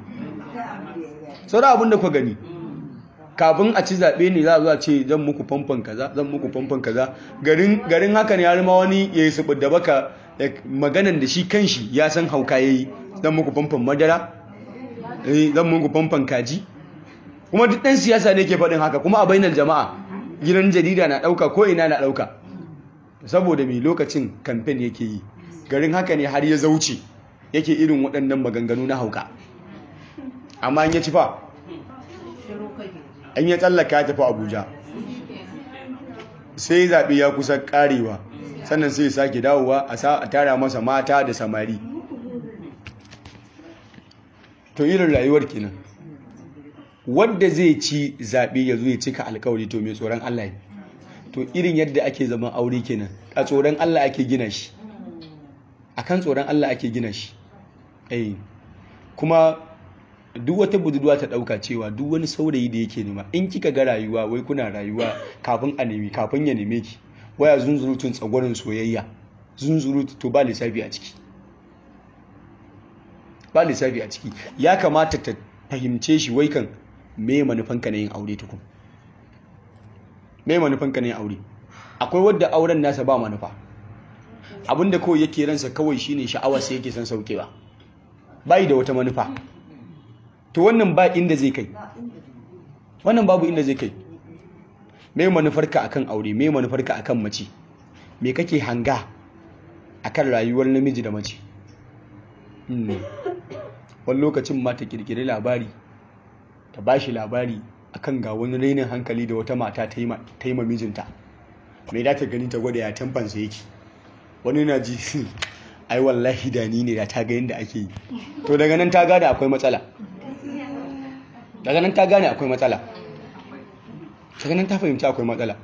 Kafin a ci zabe ne za a zo a ce zan muku famfon kaza. Garin haka ne har ma wani yayi subud da baka maganan da shi kanshi ya san hauka yayi. Zan muku famfon madara. Zan muku famfon kaji. Kuma duk dan siyasa ne ke faɗin haka kuma a bainar jama'a. Gidan jarida na ɗauka ko ina na ɗauka. Saboda mai lokacin kamfen yake yi. Garin haka ne har ya zauce yake irin waɗannan maganganu na hauka. Amma an ya ci fa an ya tsallaka ya tafi Abuja sai zaɓe ya kusa ƙarewa sannan sai ya sake dawowa a tara masa mata da samari. To irin rayuwar kenan. Wadda zai ci zaɓe ya zo ya cika alkawari to mai tsoron Allah ne. To irin yadda ake zaman aure kenan a tsoron Allah ake gina shi. Akan tsoron Allah ake gina shi. Kuma duk wata budurwa ta dauka cewa duk wani saurayi da yake nema in kika ga rayuwa wai kuna rayuwa kafin ya neme ki waya zunzurutun tsagwaron soyayya zunzurutu to ba lissafi a ciki. Ya kamata ta fahimce shi wai kan me manufanka na yin aure tukun. Akwai wadda auren nasa ba manufa. Abinda kawai yake ransa kawai shine sha'awa sai yake son saukewa. Bai da wata manufa. To wannan ba inda zai kai. Wannan babu inda zai kai. Me manufarka akan aure? Me manufarka akan mace? Me kake hanga akan rayuwar namiji da mace? Wani lokacin ma ta kirkiri labari, ta bashi labari akan ga wani rainin hankali da wata mata ta yi ma mijinta. Me da ta gani ta gwada ya tamfansa yake. Wani na ji ai wallahi da ni ne da ta ga yadda ake yi. To daga nan ta gane akwai matsala. Daga nan ta fahimci akwai matsala.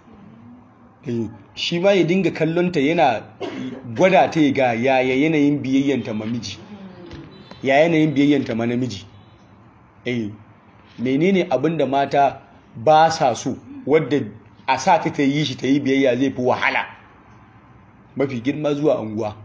Shi ma ya dinga kallonta yana gwada ta ga yaya yanayin biyayyanta ma miji. Ya yanayin biyayyanta ma namiji. Menene abinda mata ba sa so wadda a sa ta yi shi ta yi biyayya zai fi wahala. Mafi girma zuwa unguwa.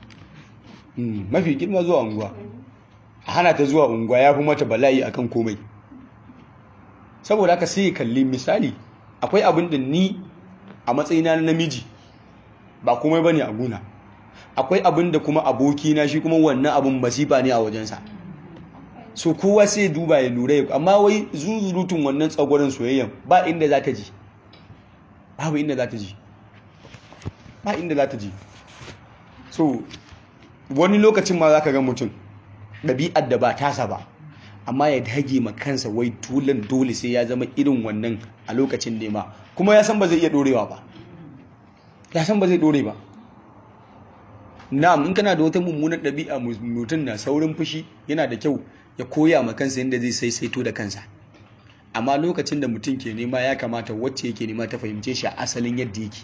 A hana ta zuwa unguwa ya fi mata bala'i akan komai. Saboda haka sai kalli misali akwai abin da ni a matsayina na namiji ba komai bane a guna. Akwai abin da kuma abokina shi kuma wannan abin masifa ne a wajensa. So kowa sai duba ya lura amma wai zuzurutun wannan tsagwaron soyayyan ba inda za ta ji. So wani lokacin ma za ka ga mutum ɗabi'ar da ba tasa ba amma ya dage ma kansa wai dole sai ya zama irin wannan a lokacin nema, kuma ya san ba zai iya dorewa ba, ya san ba zai dore ba. Na'am, in kana da wata mummunar ɗabi'a, mutum na saurin fushi, yana da kyau ya koya ma kansa yadda zai saisaito da kansa, amma lokacin da mutum ke nema ya kamata wacce yake nema ta fahimce shi a asalin yadda yake,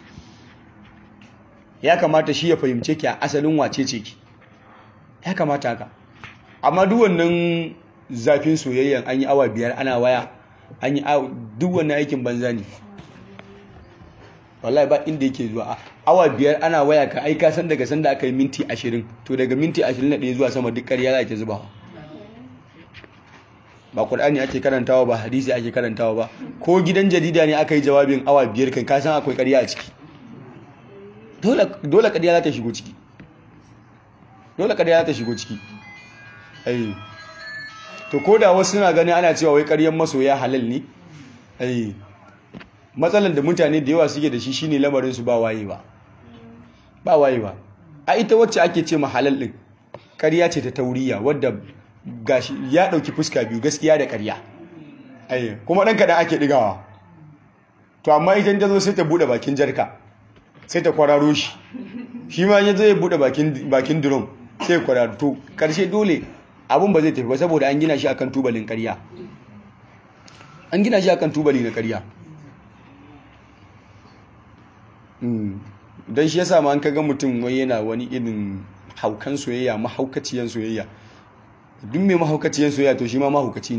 ya kamata shi ya fahimce ki a asalin wace ce ki, ya kamata haka. Amma duk wannan zafin soyayyan an yi awa 5 ana waya, an yi duk wannan aikin banza ne, wallahi ba inda yake zuwa. Awa 5 ana waya ka aika san daga sanda aka yi minti 20, to daga minti 21 zuwa sama duk ƙarya za ta zubawa. Ba Qur'ani ake karantawa ba, hadisi ake karantawa ba, ko gidan jarida ne aka yi jawabin awa 5 kan ka san akwai ƙarya a ciki. Dole ƙarya za ta shigo ciki, dole ƙarya za ta shigo ciki. Ai to ko da wasu suna gani ana cewa wai ƙaryan masoya halal ne, ai matsalar da mutane da yawa suke da shi shine lamarin su ba waye ba. A ita wacce ake ce ma halal din ƙarya ce ta tauriya, wadda gashi ya dauki fuska biyu, gaskiya da ƙarya, ai kuma dan kadan ake digawa. To amma idan ta zo sai ta bude bakin jarka, sai ta kwararo shi ma ya zai bude bakin drum sai kwararo. To karshe dole abun ba zai tafi ba, saboda an gina shi akan tubalin ƙarya, an gina shi akan tubali na ƙarya. Don shi yasa ma an kaga mutum wai yana wani irin haukan soyayya, mahaukaciyan soyayya. Duk mai mahaukaciyan soyayya to shi ma mahaukaci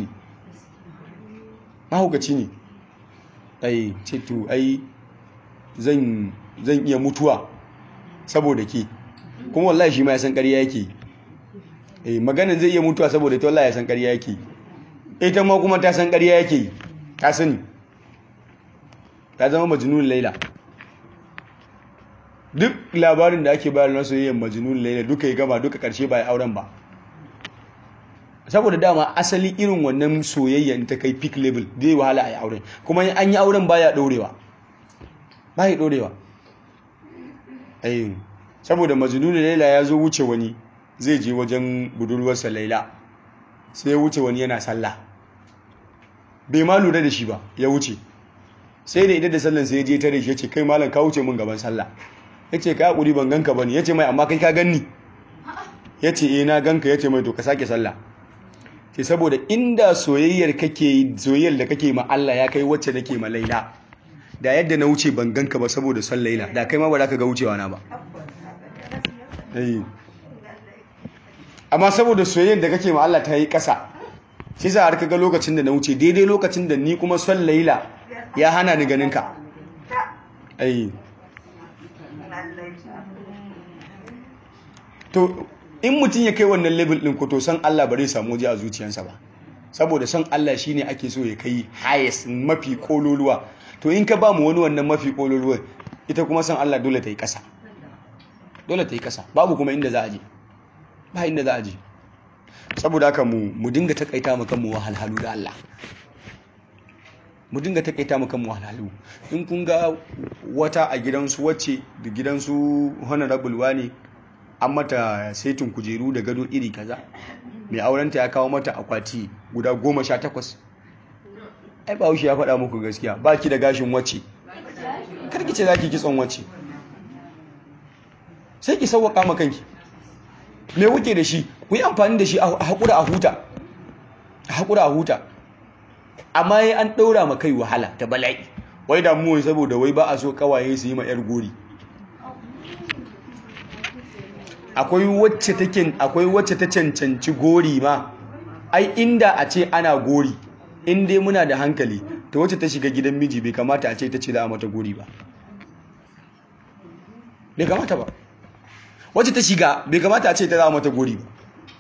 ne. Ai ce to ai zan iya mutuwa saboda ke, kuma wallahi shi ma ya san ƙarya yake. Maganin zai iya mutuwa saboda ita, wallahi ya san ƙarya yake. Ita ma kuma ta san ƙarya yake, ta sani, ta zama majnun laila. Duk labarin da ake bayar na soyayyar majnun laila duka ya gama, duka karshe ba ya auren ba, saboda dama asali irin wannan soyayyar ta kai peak level zai wahala a yi auren, kuma an yi auren baya dorewa. Saboda majnun laila ya zo wuce wani, zai je wajen budurwarsa laila, sai ya wuce wani yana sallah, bai ma lura da shi ba, ya wuce. Sai da idan da sallan sai ya je tare shi ya ce, kai malam ka wuce min gaban sallah. Ya ce ka haƙuri ban ganka ba ne. Ya ce mai amma kai ka ganni. Ya ce na ganka. Ya ce mai to ka sake sallah. Sai saboda inda soyayyar da kake ma Allah ya kai wacce nake ma laila, da yadda na wuce ban ganka ba saboda son laila, da kai ma ba za ka ga wucewa na ba. Amma saboda soyayyar da kake ma Allah ta yi ƙasa, shi za har ka ga lokacin da na wuce daidai lokacin da ni kuma son laila ya hana ni ganin ka. To in mutum ya kai wannan level ɗin ko to san Allah ba zai samu waje a zuciyarsa ba, saboda san Allah shine ake so ya kai highest, mafi kololuwa. To in ka ba mu wani wannan mafi kololuwa, ita kuma san Allah dole ta yi ƙasa, babu kuma inda za a je, ba inda za a je. Saboda haka mu dinga takaita mu kanmu wahalhalu da Allah, mu dinga takaita mu kanmu wahalhalu. In kun ga wata a gidansu wacce da gidansu honorable wani an mata saitin kujeru da gado iri kaza, mai aurenta ya kawo mata akwati guda 18, ai Bahaushe ya faɗa muku gaskiya, ba ki da gashin wacce, karki ce za ki kitson wacce, sai ki sauwaƙa ma kanki. Me wuke da shi ku yi amfani da shi a haƙura a huta. Amma yi an ɗaura ma kai wahala ta bala'i, wai damuwa saboda wai ba a so kawaye su yi ma 'yar gori. Akwai wacce ta cancanci gori ma, ai inda a ce ana gori, in dai muna da hankali, ta wacce ta shiga gidan miji bai kamata a ce ta ce za a mata gori ba, bai kamata ba. Wacce ta shiga bai kamata a ce ta za a mata gori ba.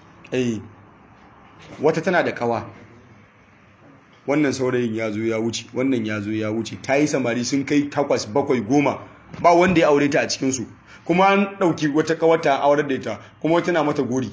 Wata tana da kawa, wannan saurayin ya zo ya wuce, wannan ya zo ya wuce, ta yi samari sun kai 8, 7, 10, ba wanda ya aure ta a cikinsu, kuma an ɗauki wata kawata aurar da ita, kuma tana mata gori.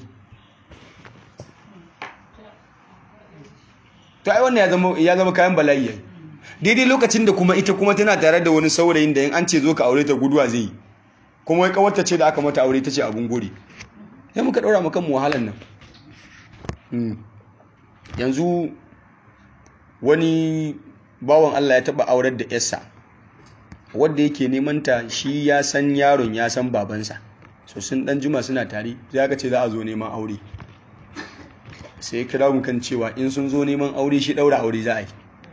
To ai wannan ya zama kayan bala'i yayi. Daidai lokacin da kuma ita kuma tana tare da wani saurayin da in an ce zo ka aure ta guduwa zai yi, kuma wai kawarta ce da aka mata aure ta ce abun gori. Sai muka ɗaura mu kanmu wahalan nan. yanzu wani bawan Allah ya taba aurar da yarsa wanda yake neman ta, shi ya san yaron ya san babansa, so sun dan juma suna tare, sai aka ce za a zo neman aure. Sai ya kira mu kan cewa in sun zo neman aure shi daura aure za a yi.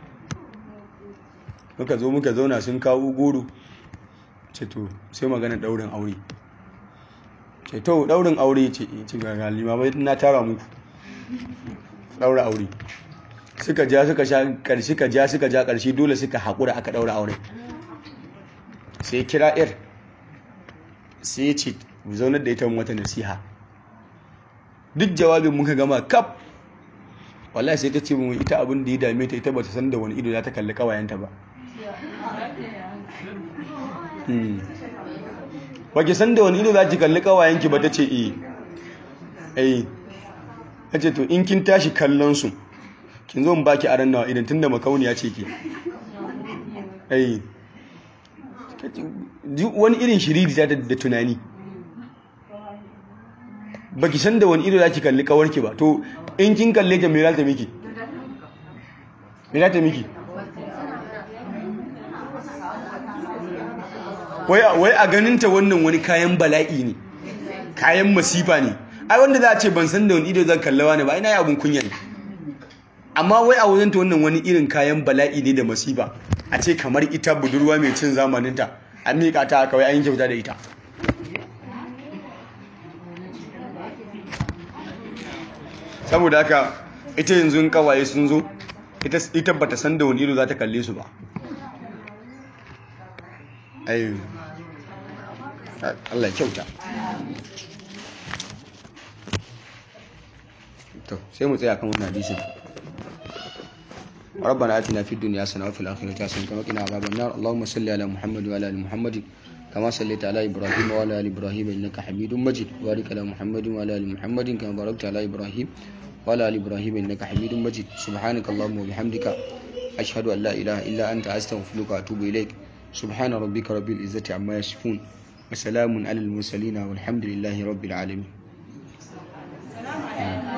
Muka zo muka zauna, sun kawo goro, ce to sai magana daurin aure. Ce to daurin aure ce ga galima bai na tara muku daura aure. Suka ja karshe dole suka haƙura aka daura aure. Sai kira yar sai ya ce mu zaunar da ita wata nasiha. Duk jawabin muka gama kaf, wallahi sai ta ce mu ita abin da ya dame ta, ita bata san da wani ido za ta kalli kawayenta ba. Baki san da wani ido za ki kalli kawayenki ba, ta ce eh. Ta ce to in kin tashi kallon su kin zo mu baki aran nawa idan tunda makauniya ce ki. Wani irin shiriri ta da tunani. Baki san da wani ido za ki kalli kawarki ba, to in kin kalle ta me za ta miki? Wai a ganinta wannan wani kayan bala'i ne, kayan masifa ne. Ai wanda za a ce ban san da wani ido zan kallawa ne ba, ina yi abin kunya ne. Amma wai a wajen ta wannan wani irin kayan bala'i ne da masifa, a ce kamar ita budurwa mai cin zamaninta an miƙa ta kawai an yi kyauta da ita. Saboda haka ita yanzu in kawaye sun zo, ita bata san da wani ido za ta kalle su ba. Allah kyauta. To sai mu tsaya kan wannan hadisin. ربنا آتنا في الدنيا حسنة وفي الآخرة حسنة وقنا عذاب النار. اللهم صل على محمد وعلى آل محمد كما صليت على إبراهيم وعلى آل إبراهيم إنك حميد مجيد. وبارك على محمد وعلى آل محمد كما باركت على إبراهيم وعلى آل إبراهيم إنك حميد مجيد. سبحانك اللهم وبحمدك أشهد أن لا إله إلا أنت أستغفرك وأتوب إليك. سبحان ربك رب العزة عما يصفون وسلام على المرسلين والحمد لله رب العالمين.